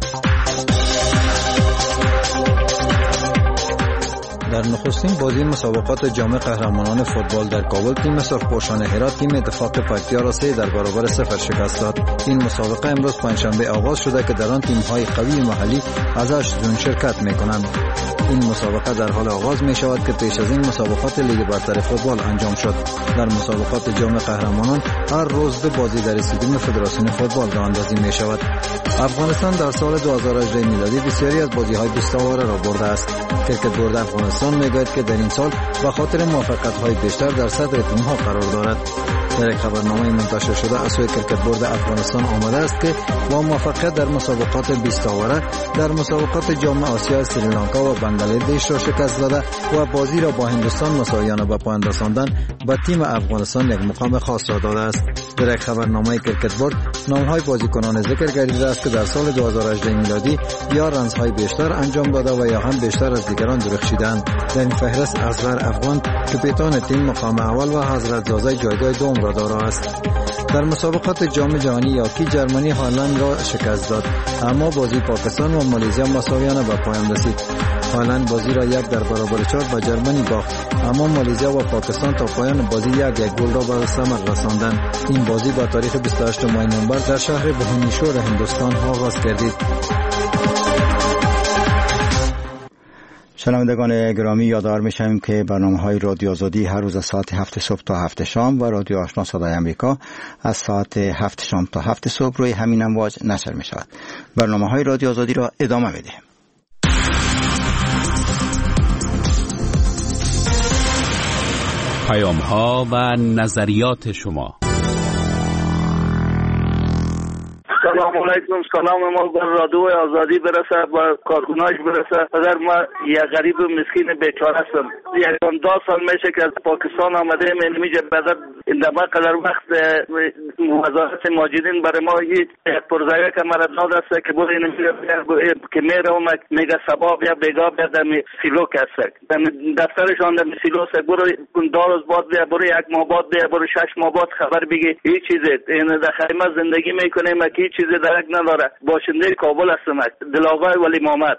در نخستین بازی مسابقات جام قهرمانان فوتبال در کابل، تیم سرخپوشان هرات تیم اتفاق پکتیا را 3-0 شکست داد. این مسابقه امروز پنجشنبه آغاز شده که در آن تیم‌های قوی محلی از 8 زون شرکت می‌کنند. این مسابقه در حال آغاز می‌شود که پیش از این مسابقات لیگ برتر فوتبال انجام شد. در مسابقات جام قهرمانان هر روز 2 بازی در استادیوم فدراسیون فوتبال راه اندازی می‌شود. افغانستان در سال 2018 میلادی بسیاری از بازی‌های 20 اوره را برده است. کرکت بورد افغانستان میگوید که در این سال به خاطر موفقیت‌های بیشتر در صدر تیم‌ها قرار دارد. در یک خبرنامه منتشر شده از سوی کرکت بورد افغانستان آمده است که با موفقیت در مسابقات 20 اوره در مسابقات جام آسیا سریلانکا و بنگلادش را شکست داده و بازی را با هندوستان مساویانه به پایان رساندن به تیم افغانستان یک مقام خاص را داده است. در یک خبرنامه کرکت بورد نام‌های بازیکنان ذکر گردیده است که در سال 2018 میلادی یا رنزهای بیشتر انجام داده و یا هم بیشتر از دیگران درخشیدند. در این فهرست اصغر افغان کاپیتان تیم مقام اول و حضرت زاده جایگاه دوم را دارا است. در مسابقات جام جهانی یاکی جرمنی هالند را شکست داد، اما بازی پاکستان و مالزیا مساویانه به پایان رسید. هالند بازی را 1-4 به جرمنی باخت، اما مالزیا و پاکستان تا پایان بازی 1-1 گل را به ثمر رساندند. این بازی با تاریخ 28 ماه نوامبر در شهر بهونیشور هندوستان آغاز گردید. شنوندگان گرامی، یادآور می‌شویم که برنامه‌های رادیو آزادی هر روز از ساعت 7 صبح تا 7 شام و رادیو آشنا صدای امریکا از ساعت 7 شام تا 7 صبح روی همین امواج نشر می‌شود. برنامه‌های رادیو آزادی را ادامه می‌دهیم. پیام‌ها و نظریات شما. سلام علیکم. سلام ما بر رادیو آزادی برسه و کارکناش برسه. اگر ما یه غریب مسکین بیچاره هستم، 12 سال میشه که از پاکستان آمده من میگه بعد این دما قدر وقت وزارت ماجدین برای ما یک پرزایه که مرا داد است که بود این که میره و میگه سباب یا بگا بیاد در سیلو کسه دفترشان در سیلو سه برو 2 روز بعد بیا، برو 1 ماه بعد بیا، برو 6 ماه بعد خبر بگی هیچ چیزی این در خیمه زندگی میکنیم که هیچ چیز چیزی درک نداره. باشنده کابل هستم، دلاغای ولی محمد.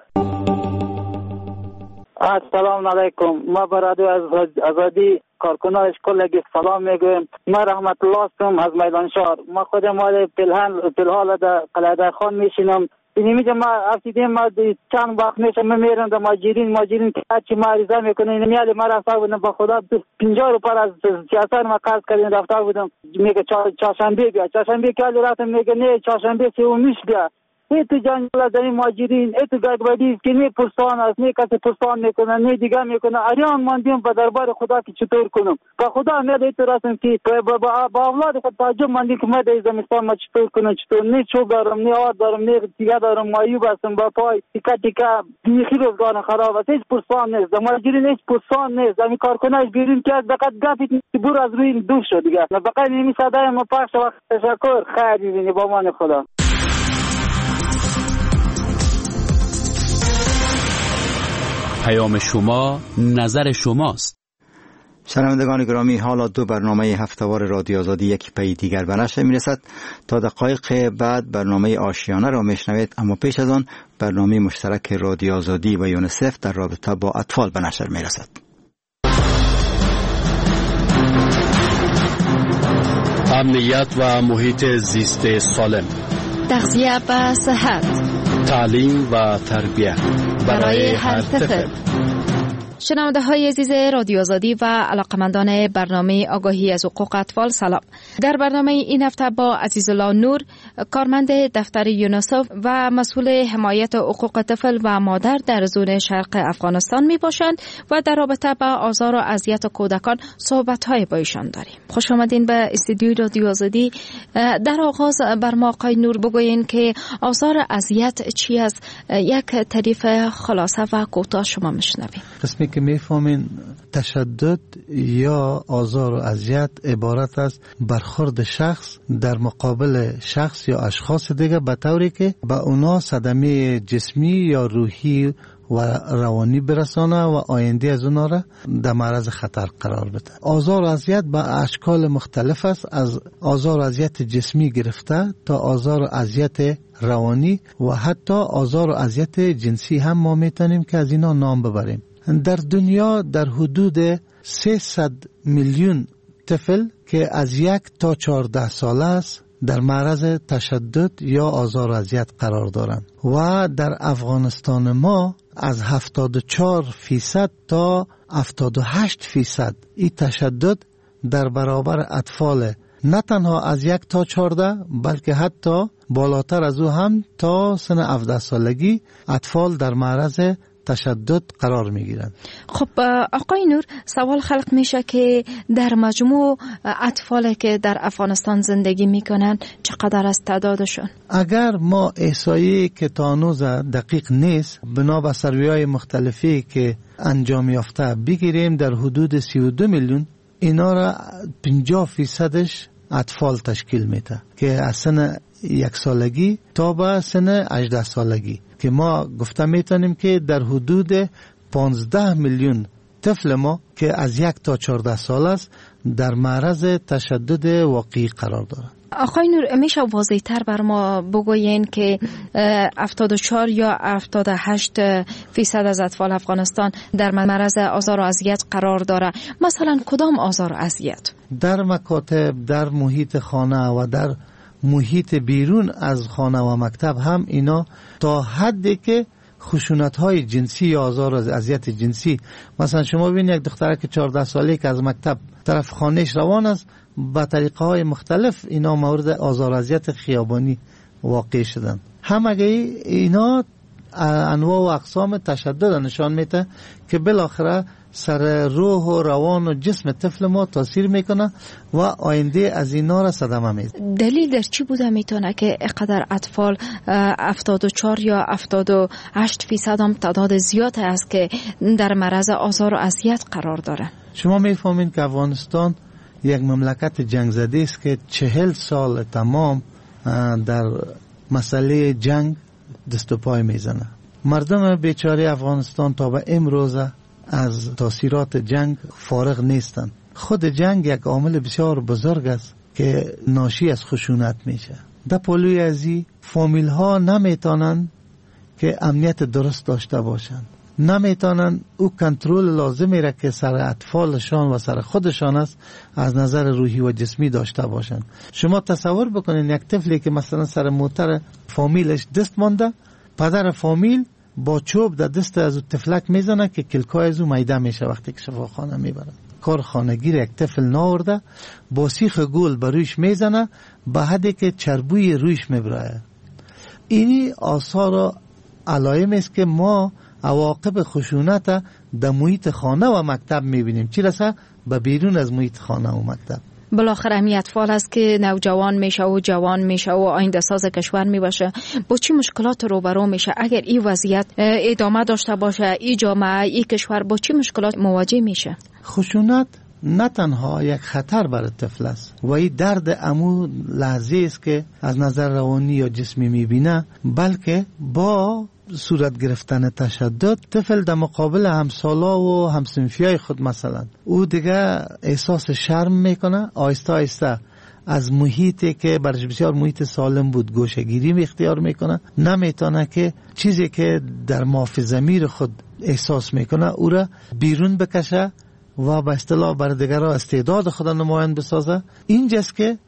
السلام علیکم. ما برادر از آزادی کارکنان اشکال سلام میگویم. ما رحمت الله هستم از میدان شهر. ما خودم فی‌الحال در قلعه خان میشینم. اینمیگه ما افتیدیم، ما چند وقت میشه میرم در ماجرین که هرچی ما عریضه میکنه اینمیالی ما رفته بودم با خدا 50 روپیه از سیاست ما قرض کردیم رفته بودم. میگه چهارشنبه بیا. چهارشنبه که رفتم میگه نه چهارشنبه سومیش بیا. تو جنگل در این ماجرین تو گدبدی که نه پرسان است، نه کسی پرسان میکنه، نه دیگه میکنه. اریان ماندیم به دربار خدا که چطور کنم. با خدا میاد تو راستم که با اولاد خود تعجب ماندیم که ما در زمستان ما چطور کنم، چطور نه چوب دارم، نه آب دارم، نه دیگه دارم، مایوب هستم با پای تیکه بیخی روزگار خراب است. هیچ پرسان نیست در ماجرین، هیچ پرسان نیست. همین کارکناش بیرون که فقط گفت بور از روی دور شد دیگه. فقط این صدای ما پخش و تشکر خیر ببینید با مان خدا. پیام شما نظر شماست. شنوندگان گرامی، حالا دو برنامه هفته‌وار رادیو آزادی یک پی دیگر به نشر میرسد. تا دقایق بعد برنامه آشیانه را میشنوید، اما پیش از آن برنامه مشترک رادیو آزادی و یونیسف در رابطه با اطفال به نشر میرسد. امنیت و محیط زیست سالم، تغذیه و صحت، تعلیم و تربیت برای هر طفل. شنونده های عزیز رادیو آزادی و علاقمندان برنامه آگاهی از حقوق اطفال، سلام. در برنامه این هفته با عزیزالله نور، کارمند دفتر یونیسف و مسئول حمایت حقوق طفل و مادر در زون شرق افغانستان می باشند و در رابطه با آزار و اذیت کودکان صحبت های با ایشان داریم. خوش آمدین به استودیوی رادیو آزادی. در آغاز بر ما آقای نور بگوین که آزار و اذیت چی است؟ یک تعریف خلاصه و کوتاه شما میشنویم. قسمی که میفهمین تشدد یا آزار و اذیت عبارت است برخورد شخص در مقابل شخص یا اشخاص دیگه به طوری که به اونا صدمه جسمی یا روحی و روانی برسانه و آینده از اونا را در معرض خطر قرار بده. آزار و اذیت به اشکال مختلف است، از آزار و اذیت جسمی گرفته تا آزار و اذیت روانی و حتی آزار و اذیت جنسی هم ما میتونیم که از اینا نام ببریم. در دنیا در حدود 300 میلیون طفل که از 1 تا 14 ساله است در معرض تشدد یا آزار و اذیت قرار دارند و در افغانستان ما از 74% تا 78% این تشدد در برابر اطفال نه تنها از 1 تا 14 بلکه حتی بالاتر از او هم تا سن 17 سالگی اطفال در معرض تشدد قرار میگیرند. خب آقای نور، سوال خلق میشه که در مجموع اطفالی که در افغانستان زندگی میکنن چقدر از تعدادشون؟ اگر ما احصایی که تا هنوز دقیق نیست بنا به سروی‌های مختلفی که انجام یافته بگیریم، در حدود 32 میلیون اینا را 50% اطفال تشکیل میده که از سن 1 سالگی تا به سن 18 سالگی، که ما گفته میتونیم که در حدود 15 میلیون طفل ما که از 1 تا 14 سال است در معرض تشدد واقعی قرار دارند. آقای نور، میشه واضح تر بر ما بگوین که 74 یا 78% از اطفال افغانستان در معرض آزار و اذیت قرار داره؟ مثلا کدام آزار و اذیت؟ در مکاتب، در محیط خانه و در محیط بیرون از خانه و مکتب هم اینا تا حدی که خشونت‌های جنسی یا آزار و اذیت جنسی، مثلا شما ببینید یک دختره که 14 ساله که از مکتب طرف خانهش روان است، با طریقه‌های مختلف اینا مورد آزار و اذیت خیابانی واقع شدن. همه اینا انواع و اقسام تشدد نشان میده که بالاخره سر روح و روان و جسم طفل ما تاثیر میکنه و آینده از اینا را صدمه میده. دلیل در چی بوده میتونه که اینقدر اطفال 74 یا 78% هم تعداد زیاد است که در معرض آزار و اذیت قرار داره؟ شما میفهمین که افغانستان یک مملکت جنگ زده است که 40 سال تمام در مسئله جنگ دست و پای میزنه. مردم بیچاره افغانستان تا به امروز از تاثیرات جنگ فارغ نیستند. خود جنگ یک عامل بسیار بزرگ است که ناشی از خشونت میشه. در پلوی ازی فامیل ها نمیتونن که امنیت درست داشته باشن، نمیتونن او کنترل لازمی را که سر اطفالشان و سر خودشان است از نظر روحی و جسمی داشته باشن. شما تصور بکنین یک طفلی که مثلا سر موتر فامیلش دست مانده، پدر فامیل با چوب در دست از طفلک میزنه که کلکای از او میده میشه وقتی که شفاخانه میبره. کار خانگیر یک طفل ناورده با سیخ گل بر رویش میزنه به حدی که چربوی رویش میبره. اینی آثار و علائم است که ما عواقب خشونت در محیط خانه و مکتب میبینیم، چی رسه به بیرون از محیط خانه و مکتب. بالاخره همی اطفال است که نوجوان میشه و جوان میشه و آینده ساز کشور میباشه. با چی مشکلات روبرو میشه اگر این وضعیت ادامه داشته باشه؟ این جامعه، این کشور با چی مشکلات مواجه میشه؟ خشونت نه تنها یک خطر برای طفل است و این درد امو لحظه است که از نظر روانی یا جسمی میبینه، بلکه با صورت گرفتن تشدد طفل در مقابل همسالا و همسنفیای خود مثلا او دیگه احساس شرم میکنه، آهسته آهسته از محیطی که برش بسیار محیط سالم بود گوشه‌گیری اختیار میکنه، نمیتونه که چیزی که در مافی ضمیر خود احساس میکنه او را بیرون بکشه و به اصطلاح بر دیگران استعداد خود نمایان بسازه. اینجاست که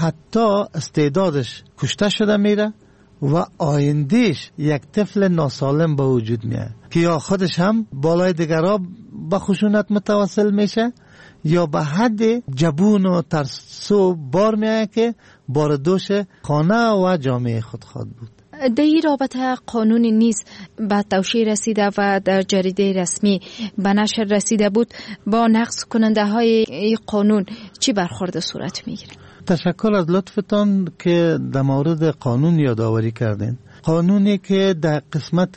حتی استعدادش کشته شده میره و آیندهش یک طفل ناسالم به وجود میاد که یا خودش هم بالای دیگران به خشونت متوسل میشه یا به حد جبون و ترسو بار میاد که بار دوش خانه و جامعه خود خواهد بود. در این رابطه قانونی نیست به توشیح رسیده و در جریده رسمی به نشر رسیده بود، با نقض کننده های قانون چی برخورد صورت میگیره؟ تشکر از لطفتان که در مورد قانون یادآوری کردین. قانونی که در قسمت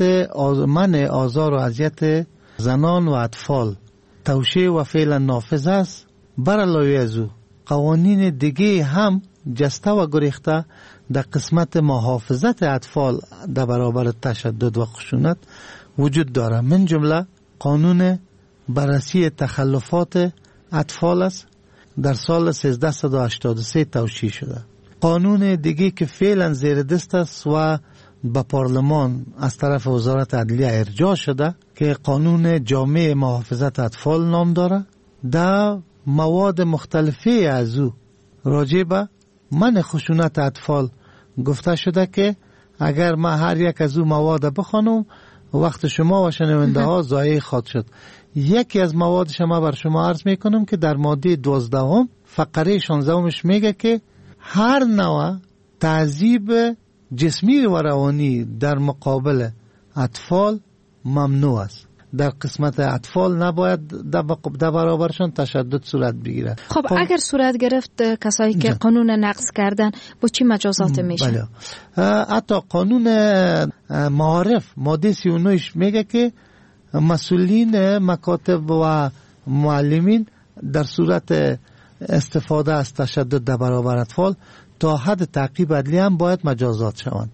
منع آزار و اذیت زنان و اطفال توشیح و فعلا نافذ است، بر علاوه از او قوانین دیگه هم جسته و گریخته در قسمت محافظت اطفال در برابر تشدد و خشونت وجود داره. من جمله قانون بررسی تخلفات اطفال است، در سال 1383 توشیح شده. قانون دیگه که فعلا زیر دست است و به پارلمان از طرف وزارت عدلیه ارجاع شده که قانون جامع محافظت اطفال نام داره، در مواد مختلفی از او راجع به منع خشونت اطفال گفته شده که اگر ما هر یک از او مواد بخوانم وقت شما و شنونده ها ضایع خواهد شد. یکی از مواد شما بر شما عرض میکنم که در ماده 12 فقره 16 میگه که هر نوع تعذیب جسمی و روانی در مقابل اطفال ممنوع است. در قسمت اطفال نباید در برابرشان تشدد صورت بگیره. خب اگر صورت گرفت کسایی که قانون نقض کردن با چی مجازات میشه؟ بله. حتی قانون معارف ماده 39 میگه که مسئولین مکاتب و معلمین در صورت استفاده از تشدد در برابر اطفال تا حد تعقیب عدلی هم باید مجازات شوند.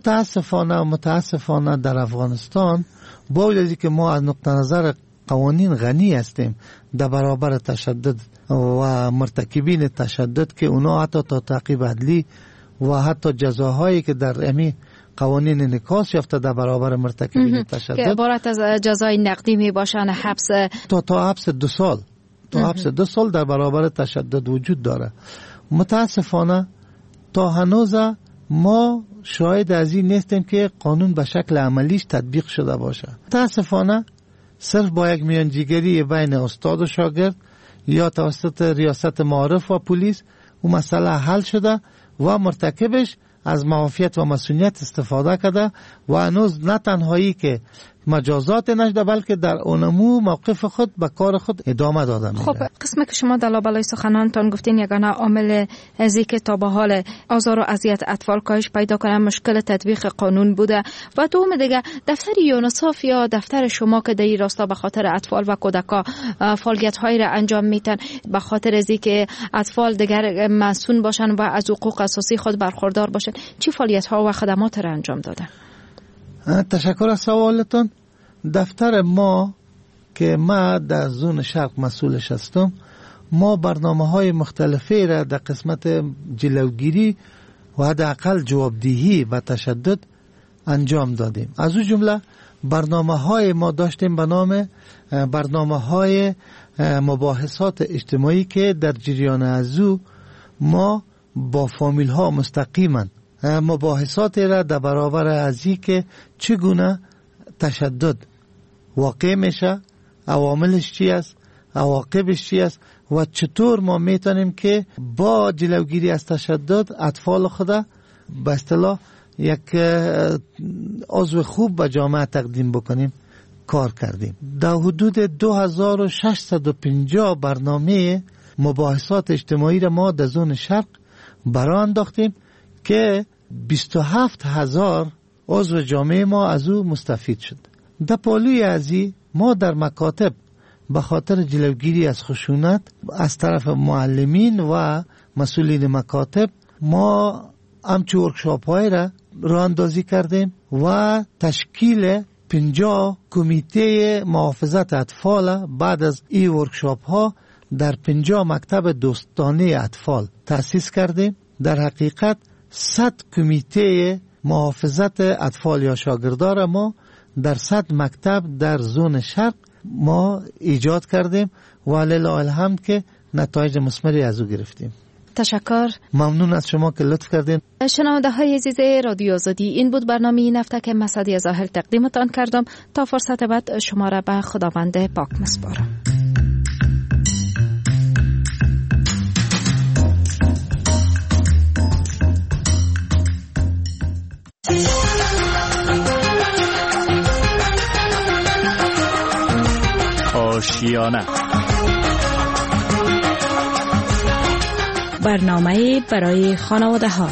متاسفانه در افغانستان با وجودی که ما از نقطه نظر قوانین غنی هستیم در برابر تشدد و مرتکبین تشدد که اونا حتی تا تعقیب عدلی و حتی جزاهایی که در امی قوانین انعکاس یافته در برابر مرتکبین تشدد که عبارت از جزای نقدی می باشن، حبس تا حبس 2 سال تا حبس 2 سال در برابر تشدد وجود داره. متاسفانه تا هنوز ما شاهد از این نیستیم که قانون به شکل عملیش تطبیق شده باشه. متاسفانه صرف با یک میانجیگری بین استاد و شاگرد یا توسط ریاست معارف و پلیس و مسئله حل شده و مرتکبش از معافیت و مسئولیت استفاده کرده و هنوز نه تنهایی که مجازات نشده بلکه در اونمو موقف خود به کار خود ادامه داده میره. خب قسمی که شما در لابلای سخنانتان گفتین یگانه عامل ازی که تا به حال آزار و اذیت اطفال کاهش پیدا کنه مشکل تطبیق قانون بوده و دوم دیگه دفتر یونیسف یا دفتر شما که در این راستا به خاطر اطفال و کودکا فعالیت هایی را انجام میتن به خاطر ازی که اطفال دیگر مسئول باشن و از حقوق اساسی خود برخوردار باشن، چه فعالیت ها و خدمات را انجام دادن؟ تشکر از سوالتون. دفتر ما که ما در زون شرق مسئولش هستم، ما برنامه های مختلفی را در قسمت جلوگیری و حداقل جوابدهی و تشدد انجام دادیم. از اون جمله برنامه‌های ما داشتیم به نام برنامه‌های مباحثات اجتماعی که در جریان از او ما با فامیل ها مستقیما مباحثات را در برابر از این که چگونه تشدد واقع میشه، عواملش چی است، عواقبش چی است و چطور ما میتونیم که با جلوگیری از تشدد اطفال خدا به اصطلاح یک عضو خوب به جامعه تقدیم بکنیم کار کردیم. در حدود 2650 برنامه مباحثات اجتماعی را ما در زون شرق برای انداختیم که 27000 عضو جامعه ما از او مستفید شد. در پالوی ازی ما در مکاتب به خاطر جلوگیری از خشونت از طرف معلمین و مسئولین مکاتب ما همچون ورکشاپ های را راه اندازی کردیم و تشکیل 50 کمیته محافظت اطفال بعد از این ورکشاپ ها در 50 مکتب دوستانه اطفال تأسیس کردیم. در حقیقت 100 کمیته محافظت اطفال یا شاگردار ما در 100 مکتب در زون شرق ما ایجاد کردیم و لله الحمد که نتایج مثمری از او گرفتیم. تشکر. ممنون از شما که لطف کردین. شنونده های عزیز رادیو آزادی، این بود برنامه این هفته که مسعدی ظاهر تقدیمتان کردم. تا فرصت بعد شما را به خداوند پاک میسپارم. آشیانه، برنامه برای خانواده ها.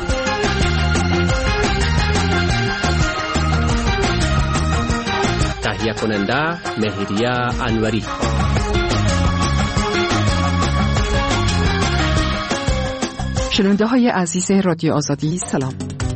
تهیه کننده مهریه انوری. شنونده های عزیز رادیو آزادی سلام.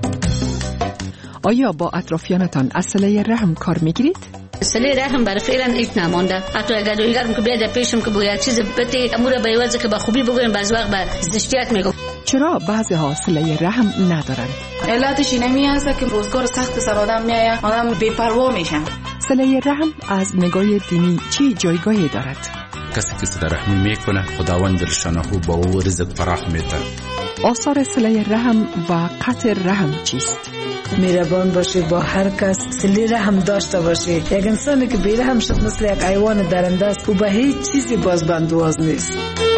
آیا با اطرافیانتان از صله رحم کار میگیرید؟ صله رحم برای فعلا هیچ نمانده. حتی اگر دویگرم که بیاد پیشم که باید چیز بده امور به یوازه که با خوبی بگویم بعض وقت به زشتیت میگم. چرا بعضی ها صله رحم ندارن؟ علتش اینمی است که روزگار سخت سر آدم میایه، آدم بی‌پروا میشن. صله رحم از نگاه دینی چی جایگاهی دارد؟ کسی که صله رحم میکنه خداوند دلشان خوب با او رزق فراخ میده. آثار صله رحم و قطع رحم چیست؟ مهربان باشی، با هر کس صله رحم داشته باشی. یک انسانی که بی رحم شد مثل یک حیوان درنده است و به هیچ چیزی بازبندواز نیست.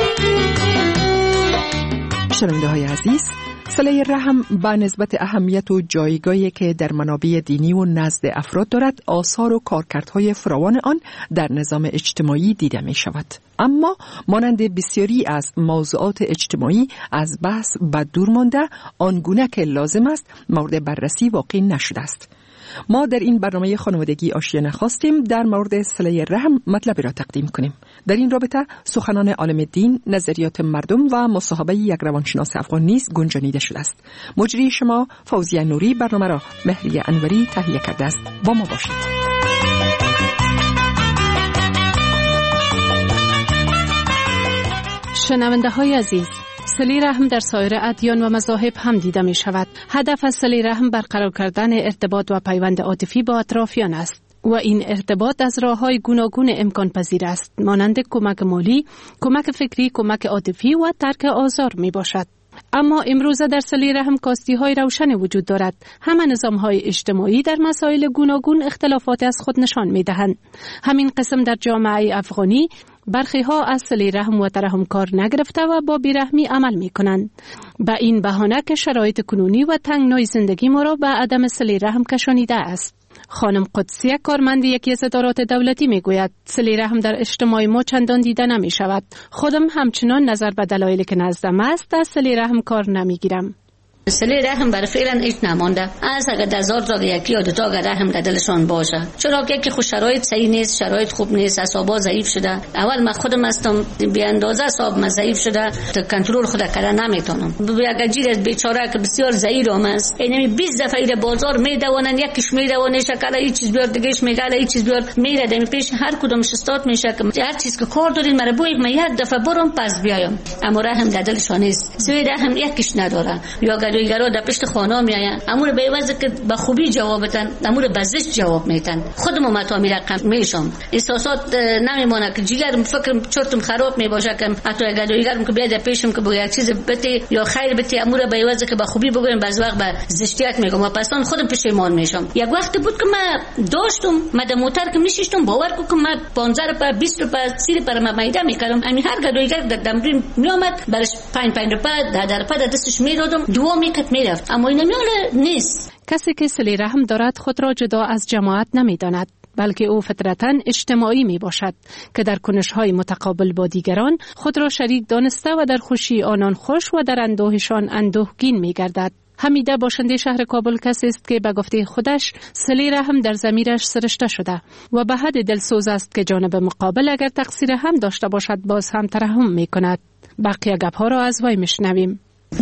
شنونده های عزیز، صله رحم به نسبت اهمیت و جایگاهی که در منابع دینی و نزد افراد دارد، آثار و کارکردهای فراوان آن در نظام اجتماعی دیده می شود. اما مانند بسیاری از موضوعات اجتماعی از بحث به دور مانده، آنگونه که لازم است مورد بررسی واقع نشده است. ما در این برنامه خانوادگی آشیانه خواستیم در مورد صله رحم مطلبی را تقدیم کنیم. در این رابطه سخنان عالم دین، نظریات مردم و مصاحبه یک روانشناس افغان نیز گنجانیده شده است. مجری شما فوزیه نوری برنامه را مهریه انوری تهیه کرده است. با ما باشید. شنونده های عزیز، صله رحم در سایر ادیان و مذاهب هم دیده می شود. هدف از صله رحم برقرار کردن ارتباط و پیوند عاطفی با اطرافیان است و این ارتباط از راه‌های گوناگون امکان پذیر است، مانند کمک مالی، کمک فکری، کمک عاطفی و ترک آزار می باشد. اما امروزه در صله رحم کاستی‌های روشن وجود دارد. همه نظام‌های اجتماعی در مسائل گوناگون اختلافات از خود نشان می‌دهند. همین قسم در جامعه افغانی برخی‌ها از صله رحم و ترحم کار نگرفته و با بیرحمی عمل می‌کنند. به این بهانه که شرایط کنونی و تنگنای زندگی ما را به عدم صله رحم کشانیده است. خانم قدسیه کارمند یکی از ادارات دولتی میگوید صله رحم در اجتماع ما چندان دیده نمی شود. خودم همچنان نظر به دلایلی که نزدم است از صله رحم کار نمیگیرم. صله رحم برای فعلا هیچ نمانده. از اگر در هزار تا یکی یا دو تا رحم در دلشان باشه، چرا که خود شرایط صحیح نیست، شرایط خوب نیست، اعصابا ضعیف شده. اول من خودم هستم بی اندازه اعصاب من ضعیف شده، کنترل خود کردن نمیتونم. یک جیر از بیچاره که بسیار ضعیفم است، یعنی 20 دفعه در بازار میدونن، یکیش میدونه شکل هیچ چیز بیار، دیگهش میگه هیچ چیز بیار، میره دمی پیش هر کدومش استاد میشه که هر چیز که کار دارین مرا بوید من یک دفعه برم پس بیایم. اما رحم در دلشان نیست. سوی رحم یکیش نداره. یا گداییگرا در پشت خانه میاین، امور به واسه که به خوبی جواب بدن، امور بزش جواب میدن. خودم متا می رقم میشم، احساسات نمیمونه که جیگرم فکرم چرتم خراب می باشه که حتی گداییگرم که بیاد پیشم که با یک چیز بده یا خیر بده، امور به واسه که به خوبی بگویم بعض وقت به زشتیات میگم و پسان خودم پشیمان میشم. یک وقت بود که من داشتم مد موتر که نشستم، باور کو که من 15 روپیه 20 روپیه 30 روپیه ما میده میکردم. همین هر گداییگر در دمرین میامد برش 5 روپیه 10 روپیه دستش میدادم، دعا میکرد میرفت. اما این میاله نیست. کسی که صله رحم دارد خود را جدا از جماعت نمیداند، بلکه او فطرتاً اجتماعی می باشد که در کنش‌های متقابل با دیگران خود را شریک دانسته و در خوشی آنان خوش و در اندوهشان اندوهگین می گردد. حمیده باشنده شهر کابل کسی است که به گفته خودش صله رحم در ضمیرش سرشته شده و به حد دلسوز است که جانب مقابل اگر تقصیر هم داشته باشد باز هم ترحم می کند. بقیه گپ‌ها را از وی میشنویم.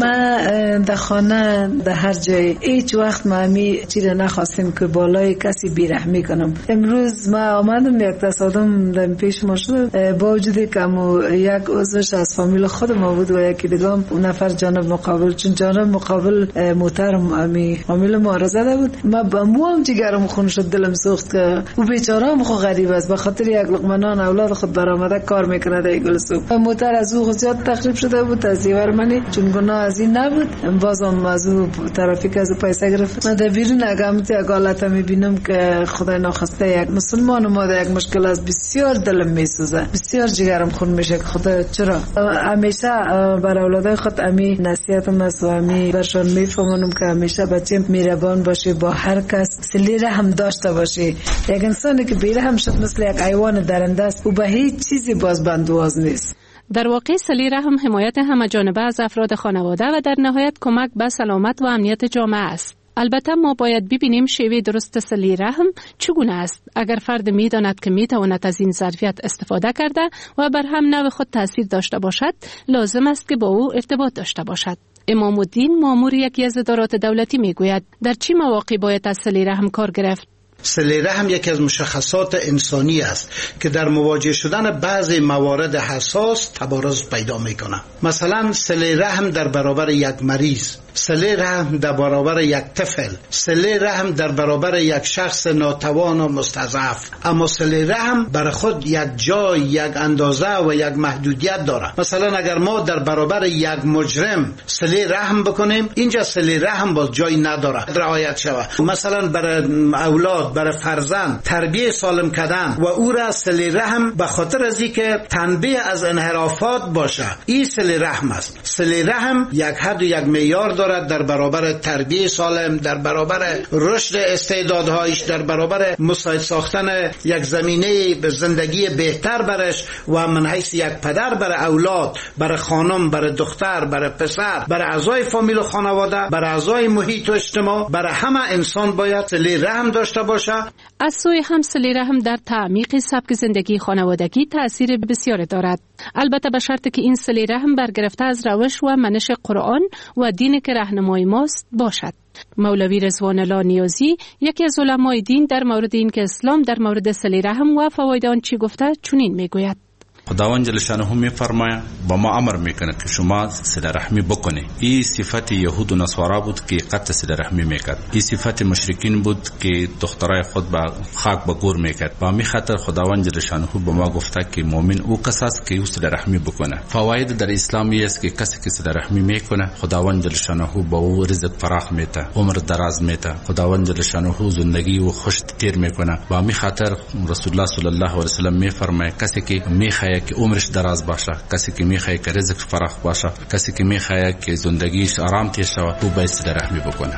ما در خانه در هر جای هیچ وقت ما همی چیره نخواستیم که بالای کسی بیرحمی کنم. امروز ما آمدم یک تصادم در پیش ما شد، با وجودی که یک عضوش از فامیل خود ما بود و یکی دیگه اون نفر جانب مقابل، چون جانب مقابل محترم امی فامیل ما را زده بود. ما با مو هم جگرم خون شد، دلم سوخت که او بیچاره هم خو غریب است، به خاطر یک لقمه نان اولاد خود برآمده کار میکنه در گلسوق. محتر از او زیاد تخریب شده بود از دیوار منی، چون گناه از این نبود. بازم از او ترافیک از پیسه گرفت. من در بیرون اگامتی اگالتا میبینم که خدای ناخواسته یک مسلمان ما در یک مشکل از بسیار دلم میسوزه، بسیار جگرم خون میشه که خدا چرا. همیشه بر اولادای خود امی نصیحتم است و امی برشان میفهمونم که همیشه بچه مهربان باشه، با هر کس صله رحم داشته باشه. یک انسانی که بیرحم شد مثل یک حیوان درنده است و به هیچ چیزی باز بندواز نیست. در واقع صله رحم حمایت همه‌جانبه از افراد خانواده و در نهایت کمک به سلامت و امنیت جامعه است. البته ما باید ببینیم شیوه درست صله رحم چگونه است. اگر فرد می‌داند که می‌تواند از این ظرفیت استفاده کرده و بر هم نوع خود تاثیر داشته باشد، لازم است که با او ارتباط داشته باشد. امام الدین مامور یکی از ادارات دولتی میگوید در چه مواقع باید از صله رحم کار گرفت؟ صله رحم یکی از مشخصات انسانی است که در مواجه شدن بعضی موارد حساس تبارز پیدا میکنه. مثلا صله رحم در برابر یک مریض، صله رحم در برابر یک طفل، صله رحم در برابر یک شخص ناتوان و مستضعف. اما صله رحم بر خود یک جای، یک اندازه و یک محدودیت داره. مثلا اگر ما در برابر یک مجرم صله رحم بکنیم، اینجا صله رحم باز جای نداره رعایت شود. مثلا برای اولاد، برای فرزند تربیت سالم کردن و او را صله رحم به خاطر از اینکه تنبیه از انحرافات باشه، این صله رحم است. صله رحم یک حد و یک معیار دارد در برابر تربیت سالم، در برابر رشد استعدادهایش، در برابر مساعد ساختن یک زمینه به زندگی بهتر برش و من حیث یک پدر برای اولاد، برای خانم، برای دختر، برای پسر، برای اعضای فامیل و خانواده، برای اعضای محیط و اجتماع، برای همه انسان باید صله رحم داشته باشه. از سوی هم صله رحم در تعمیق سبک زندگی خانوادگی تأثیر بسیار دارد، البته به شرطی که این صله رحم برگرفته از روش و منش قرآن و دین که راهنمای ماست باشد. مولوی رضوان الله نیازی یکی از علمای دین در مورد این که اسلام در مورد صله رحم و فواید آن چی گفته چنین میگوید: خداوند جل شانه میفرماید با ما امر میکنه که شما صله رحمی بکنید. این صفت یهود و نصارا بود که قطع صله رحمی میکرد. این صفت مشرکین بود که دخترای خود با خاک به گور میکرد. با می خاطر خداوند جل شانه به ما گفته که مؤمن او کس است که صله رحمی بکنه. فواید در اسلام است که کسی که صله رحمی میکنه خداوند جل شانه با او رزق فراخ میده، عمر دراز میده. خداوند جل شانه زندگی او خوش تیر میکنه. با می خاطر رسول الله صلی الله علیه و سلم میفرماید کسی که میخواد که عمرش دراز باشه، کسی که میخواد که رزق فراخ باشه، کسی که میخواد که زندگیش آرام تیر شود، او باید صله رحمی بکنه.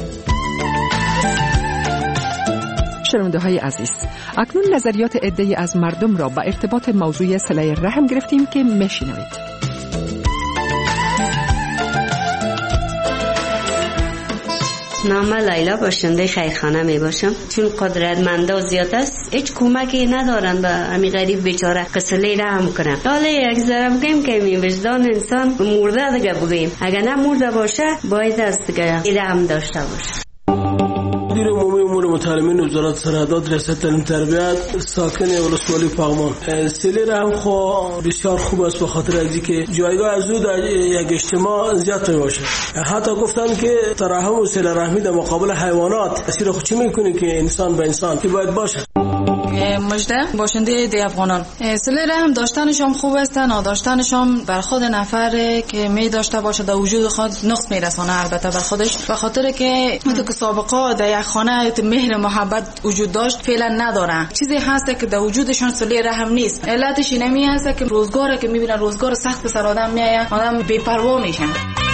شنونده های عزیز، اکنون نظریات عده‌ای از مردم را به ارتباط موضوع صله رحم گرفتیم که میشنوید. نام لیلا باشنده خیرخانه می باشم. چون قدرتمندا زیاد است، هیچ کمکی ندارن به همین غریب بیچاره که صله رحم کنن. حالا یک ذره بگیم که می وجدان انسان مرده دیگه بگیم، اگر نه مرده باشه باید است دیگه رحم داشته باشه. دیر مومن متعلمین وزارت سرحدات ریاست تعلیم تربیت ساکن ولسوالی پغمان. صله رحم خو بسیار خوب است به خاطر از اینکه جایگاه از او در یک اجتماع زیاد میباشه. حتی گفتن که ترحم و صله رحمی در مقابل حیوانات تاثیر خودی میکنه که انسان به انسان که باید باشه. مجده باشنده دی افغانان. صله رحم داشتنشان خوب است، نداشتنشان بر خود نفر که می داشته باشه در وجود خود نقص میرسانه البته بر خودش، به خاطر که تو که سابقه در یک خانه مهر محبت وجود داشت فعلا نداره. چیزی هست که در وجودشان صله رحم نیست. علتش اینمی هست که روزگاری که میبینن روزگار سخت به سر آدم میآید، آدم بی‌پروا میشن.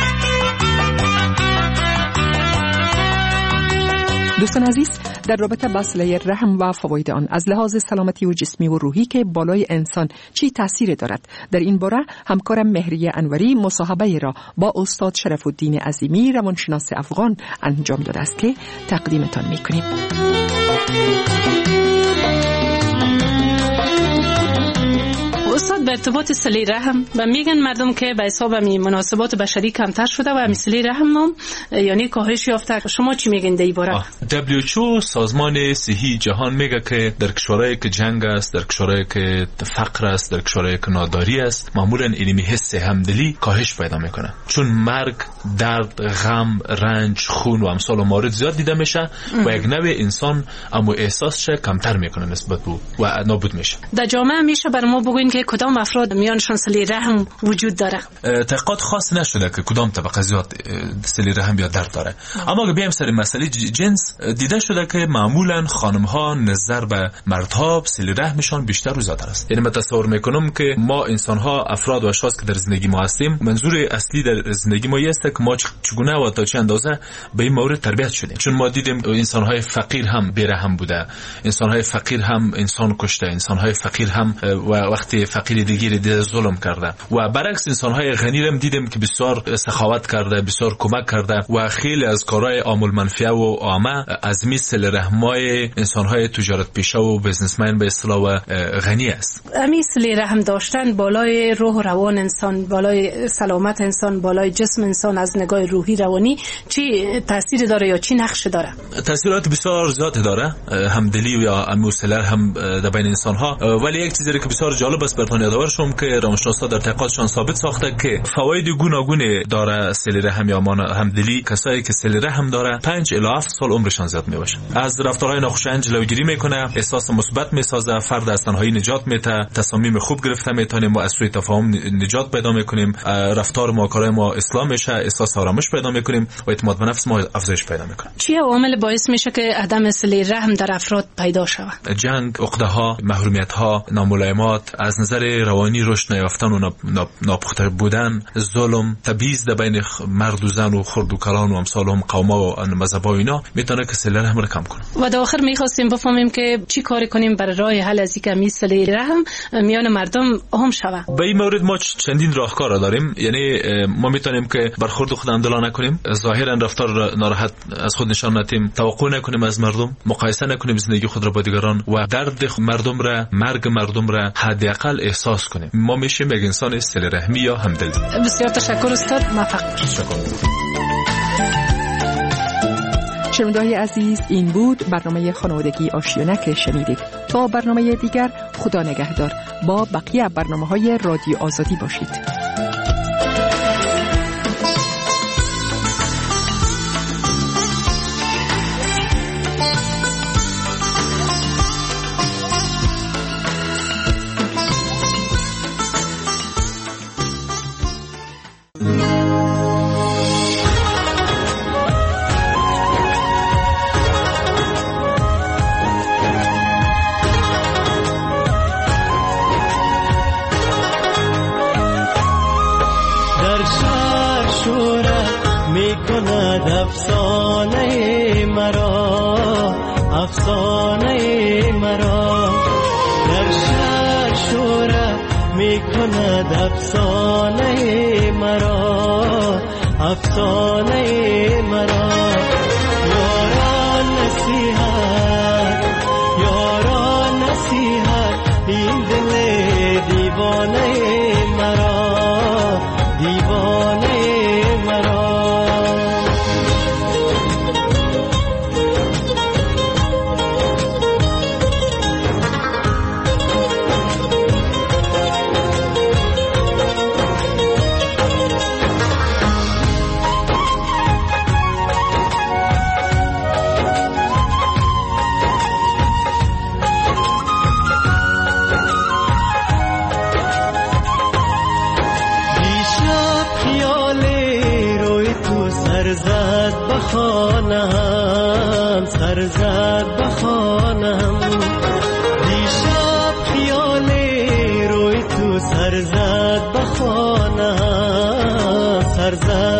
دوستان عزیز، در رابطه با صله رحم و فواید آن از لحاظ سلامتی و جسمی و روحی که بالای انسان چی تأثیر دارد، در این باره همکارم مهریه انوری مصاحبه را با استاد شرف الدین عظیمی روانشناس افغان انجام داده است که تقدیمتان میکنیم. استاد به ارتباط صله رحم و میگن مردم که به حساب مناسبات بشری کمتر شده و صله رحم هم یعنی کاهش یافته. شما چی میگین در این باره؟ WHO سازمان صحی جهان میگه که در کشورهایی که جنگ است، در کشورهایی که فقر است، در کشورهایی که ناداری است، معمولا علمی حس همدلی کاهش پیدا میکنه، چون مرگ، درد، غم، رنج، خون و امثال موارد زیاد دیده میشه و یک نوع انسان اما احساسش کمتر میکنه نسبت به و نابود میشه. در جامعه میشه بر ما بگوین که کدام افراد میانشان صله رحم وجود داره؟ تحقیقات خاص نشده که کدام طبقه زیاد صله رحم یا درد داره، اما اگه بیایم سر مسئله جنس، دیده شده که معمولا خانم ها نظر به مردها صله رحمشان بیشتر و زیادتر است. یعنی من تصور میکنم که ما انسان ها، افراد و اشخاص که در زندگی ما هستیم، منظور اصلی در زندگی ما است که ما چگونه و تا چه اندازه به این مورد تربیت شدیم، چون ما دیدیم انسان های فقیر هم بی‌رحم بوده، انسان های فقیر هم انسان کشته، انسان های فقیر هم و وقتی فقیر دیگری دیده ظلم کرده و برعکس انسان های غنی هم دیدیم که بسیار سخاوت کرده، بسیار کمک کرده و خیلی از کارهای عامل منفعه و عامه از مثل رحمای انسان های تجارت پیشه و بزنسمن به اصطلاح و غنی است. همین صله رحم داشتن بالای روح و روان انسان، بالای سلامت انسان، بالای جسم انسان از نگاه روحی روانی چی تاثیر داره یا چی نقش داره؟ تاثیرات بسیار زیاد داره، همدلی یا اموسلر هم در بین انسان ها. ولی یک چیزی که بسیار جالب است براتون یادآور شم که روانشناسا در تحقیقاتشان ثابت ساخته که فواید گوناگون داره صله رحم یا همدلی. کسایی که صله رحم داره 5 الی 7 سال عمرشان زیاد میباشه، از رفتارهای ناخوشایند جلوگیری میکنه، احساس مثبت میسازه، فرد از تنهایی نجات میده، تصامیم خوب گرفته میتونیم و از سوء تفاهم نجات پیدا میکنیم، رفتار ما کارهای ما اصلاح میشه، احساس آرامش پیدا میکنیم و اعتماد به نفس ما افزایش پیدا میکنه. چی عوامل باعث میشه که عدم صله رحم در افراد پیدا شود؟ جنگ، عقده ها، محرومیت ها، ناملایمات، از نظر روانی رشد نیافتن و ناپخته بودن، ظلم، تبعیض در بین مرد و زن و خرد و کلان و امثالهم، قوما و مذهب‌ها اینا میتونه که صله رحم رو کم کنه. و در آخر میخواستیم بفهمیم که چی کاری کنیم برای راه حل از اینکه صله رحم میان مردم عام شود. به این مورد ما چندین راهکار داریم. یعنی ما میتونیم که برخورد خود اندلا نکنیم، ظاهرا رفتار ناراحت از خود نشان ندیم، توقع نکنیم از مردم، مقایسه نکنیم زندگی خود را با دیگران و درد مردم را، مرگ مردم را حداقل احساس کنیم. ما میشیم یک انسان صله رحمی یا همدل. بسیار تشکر استاد، موفق باشید. شنونده‌های عزیز، این بود برنامه خانوادگی آشیانه که شنیدید. تا برنامه دیگر، خدا نگهدار. با بقیه برنامه‌های رادیو آزادی باشید. افسانه مرا در شهر شورا میکند، افسانه مرا، افسانه مرا. یاران نصیحت، یاران نصیحت، این دل دیوانه مرا، دیوانه مرا. نزد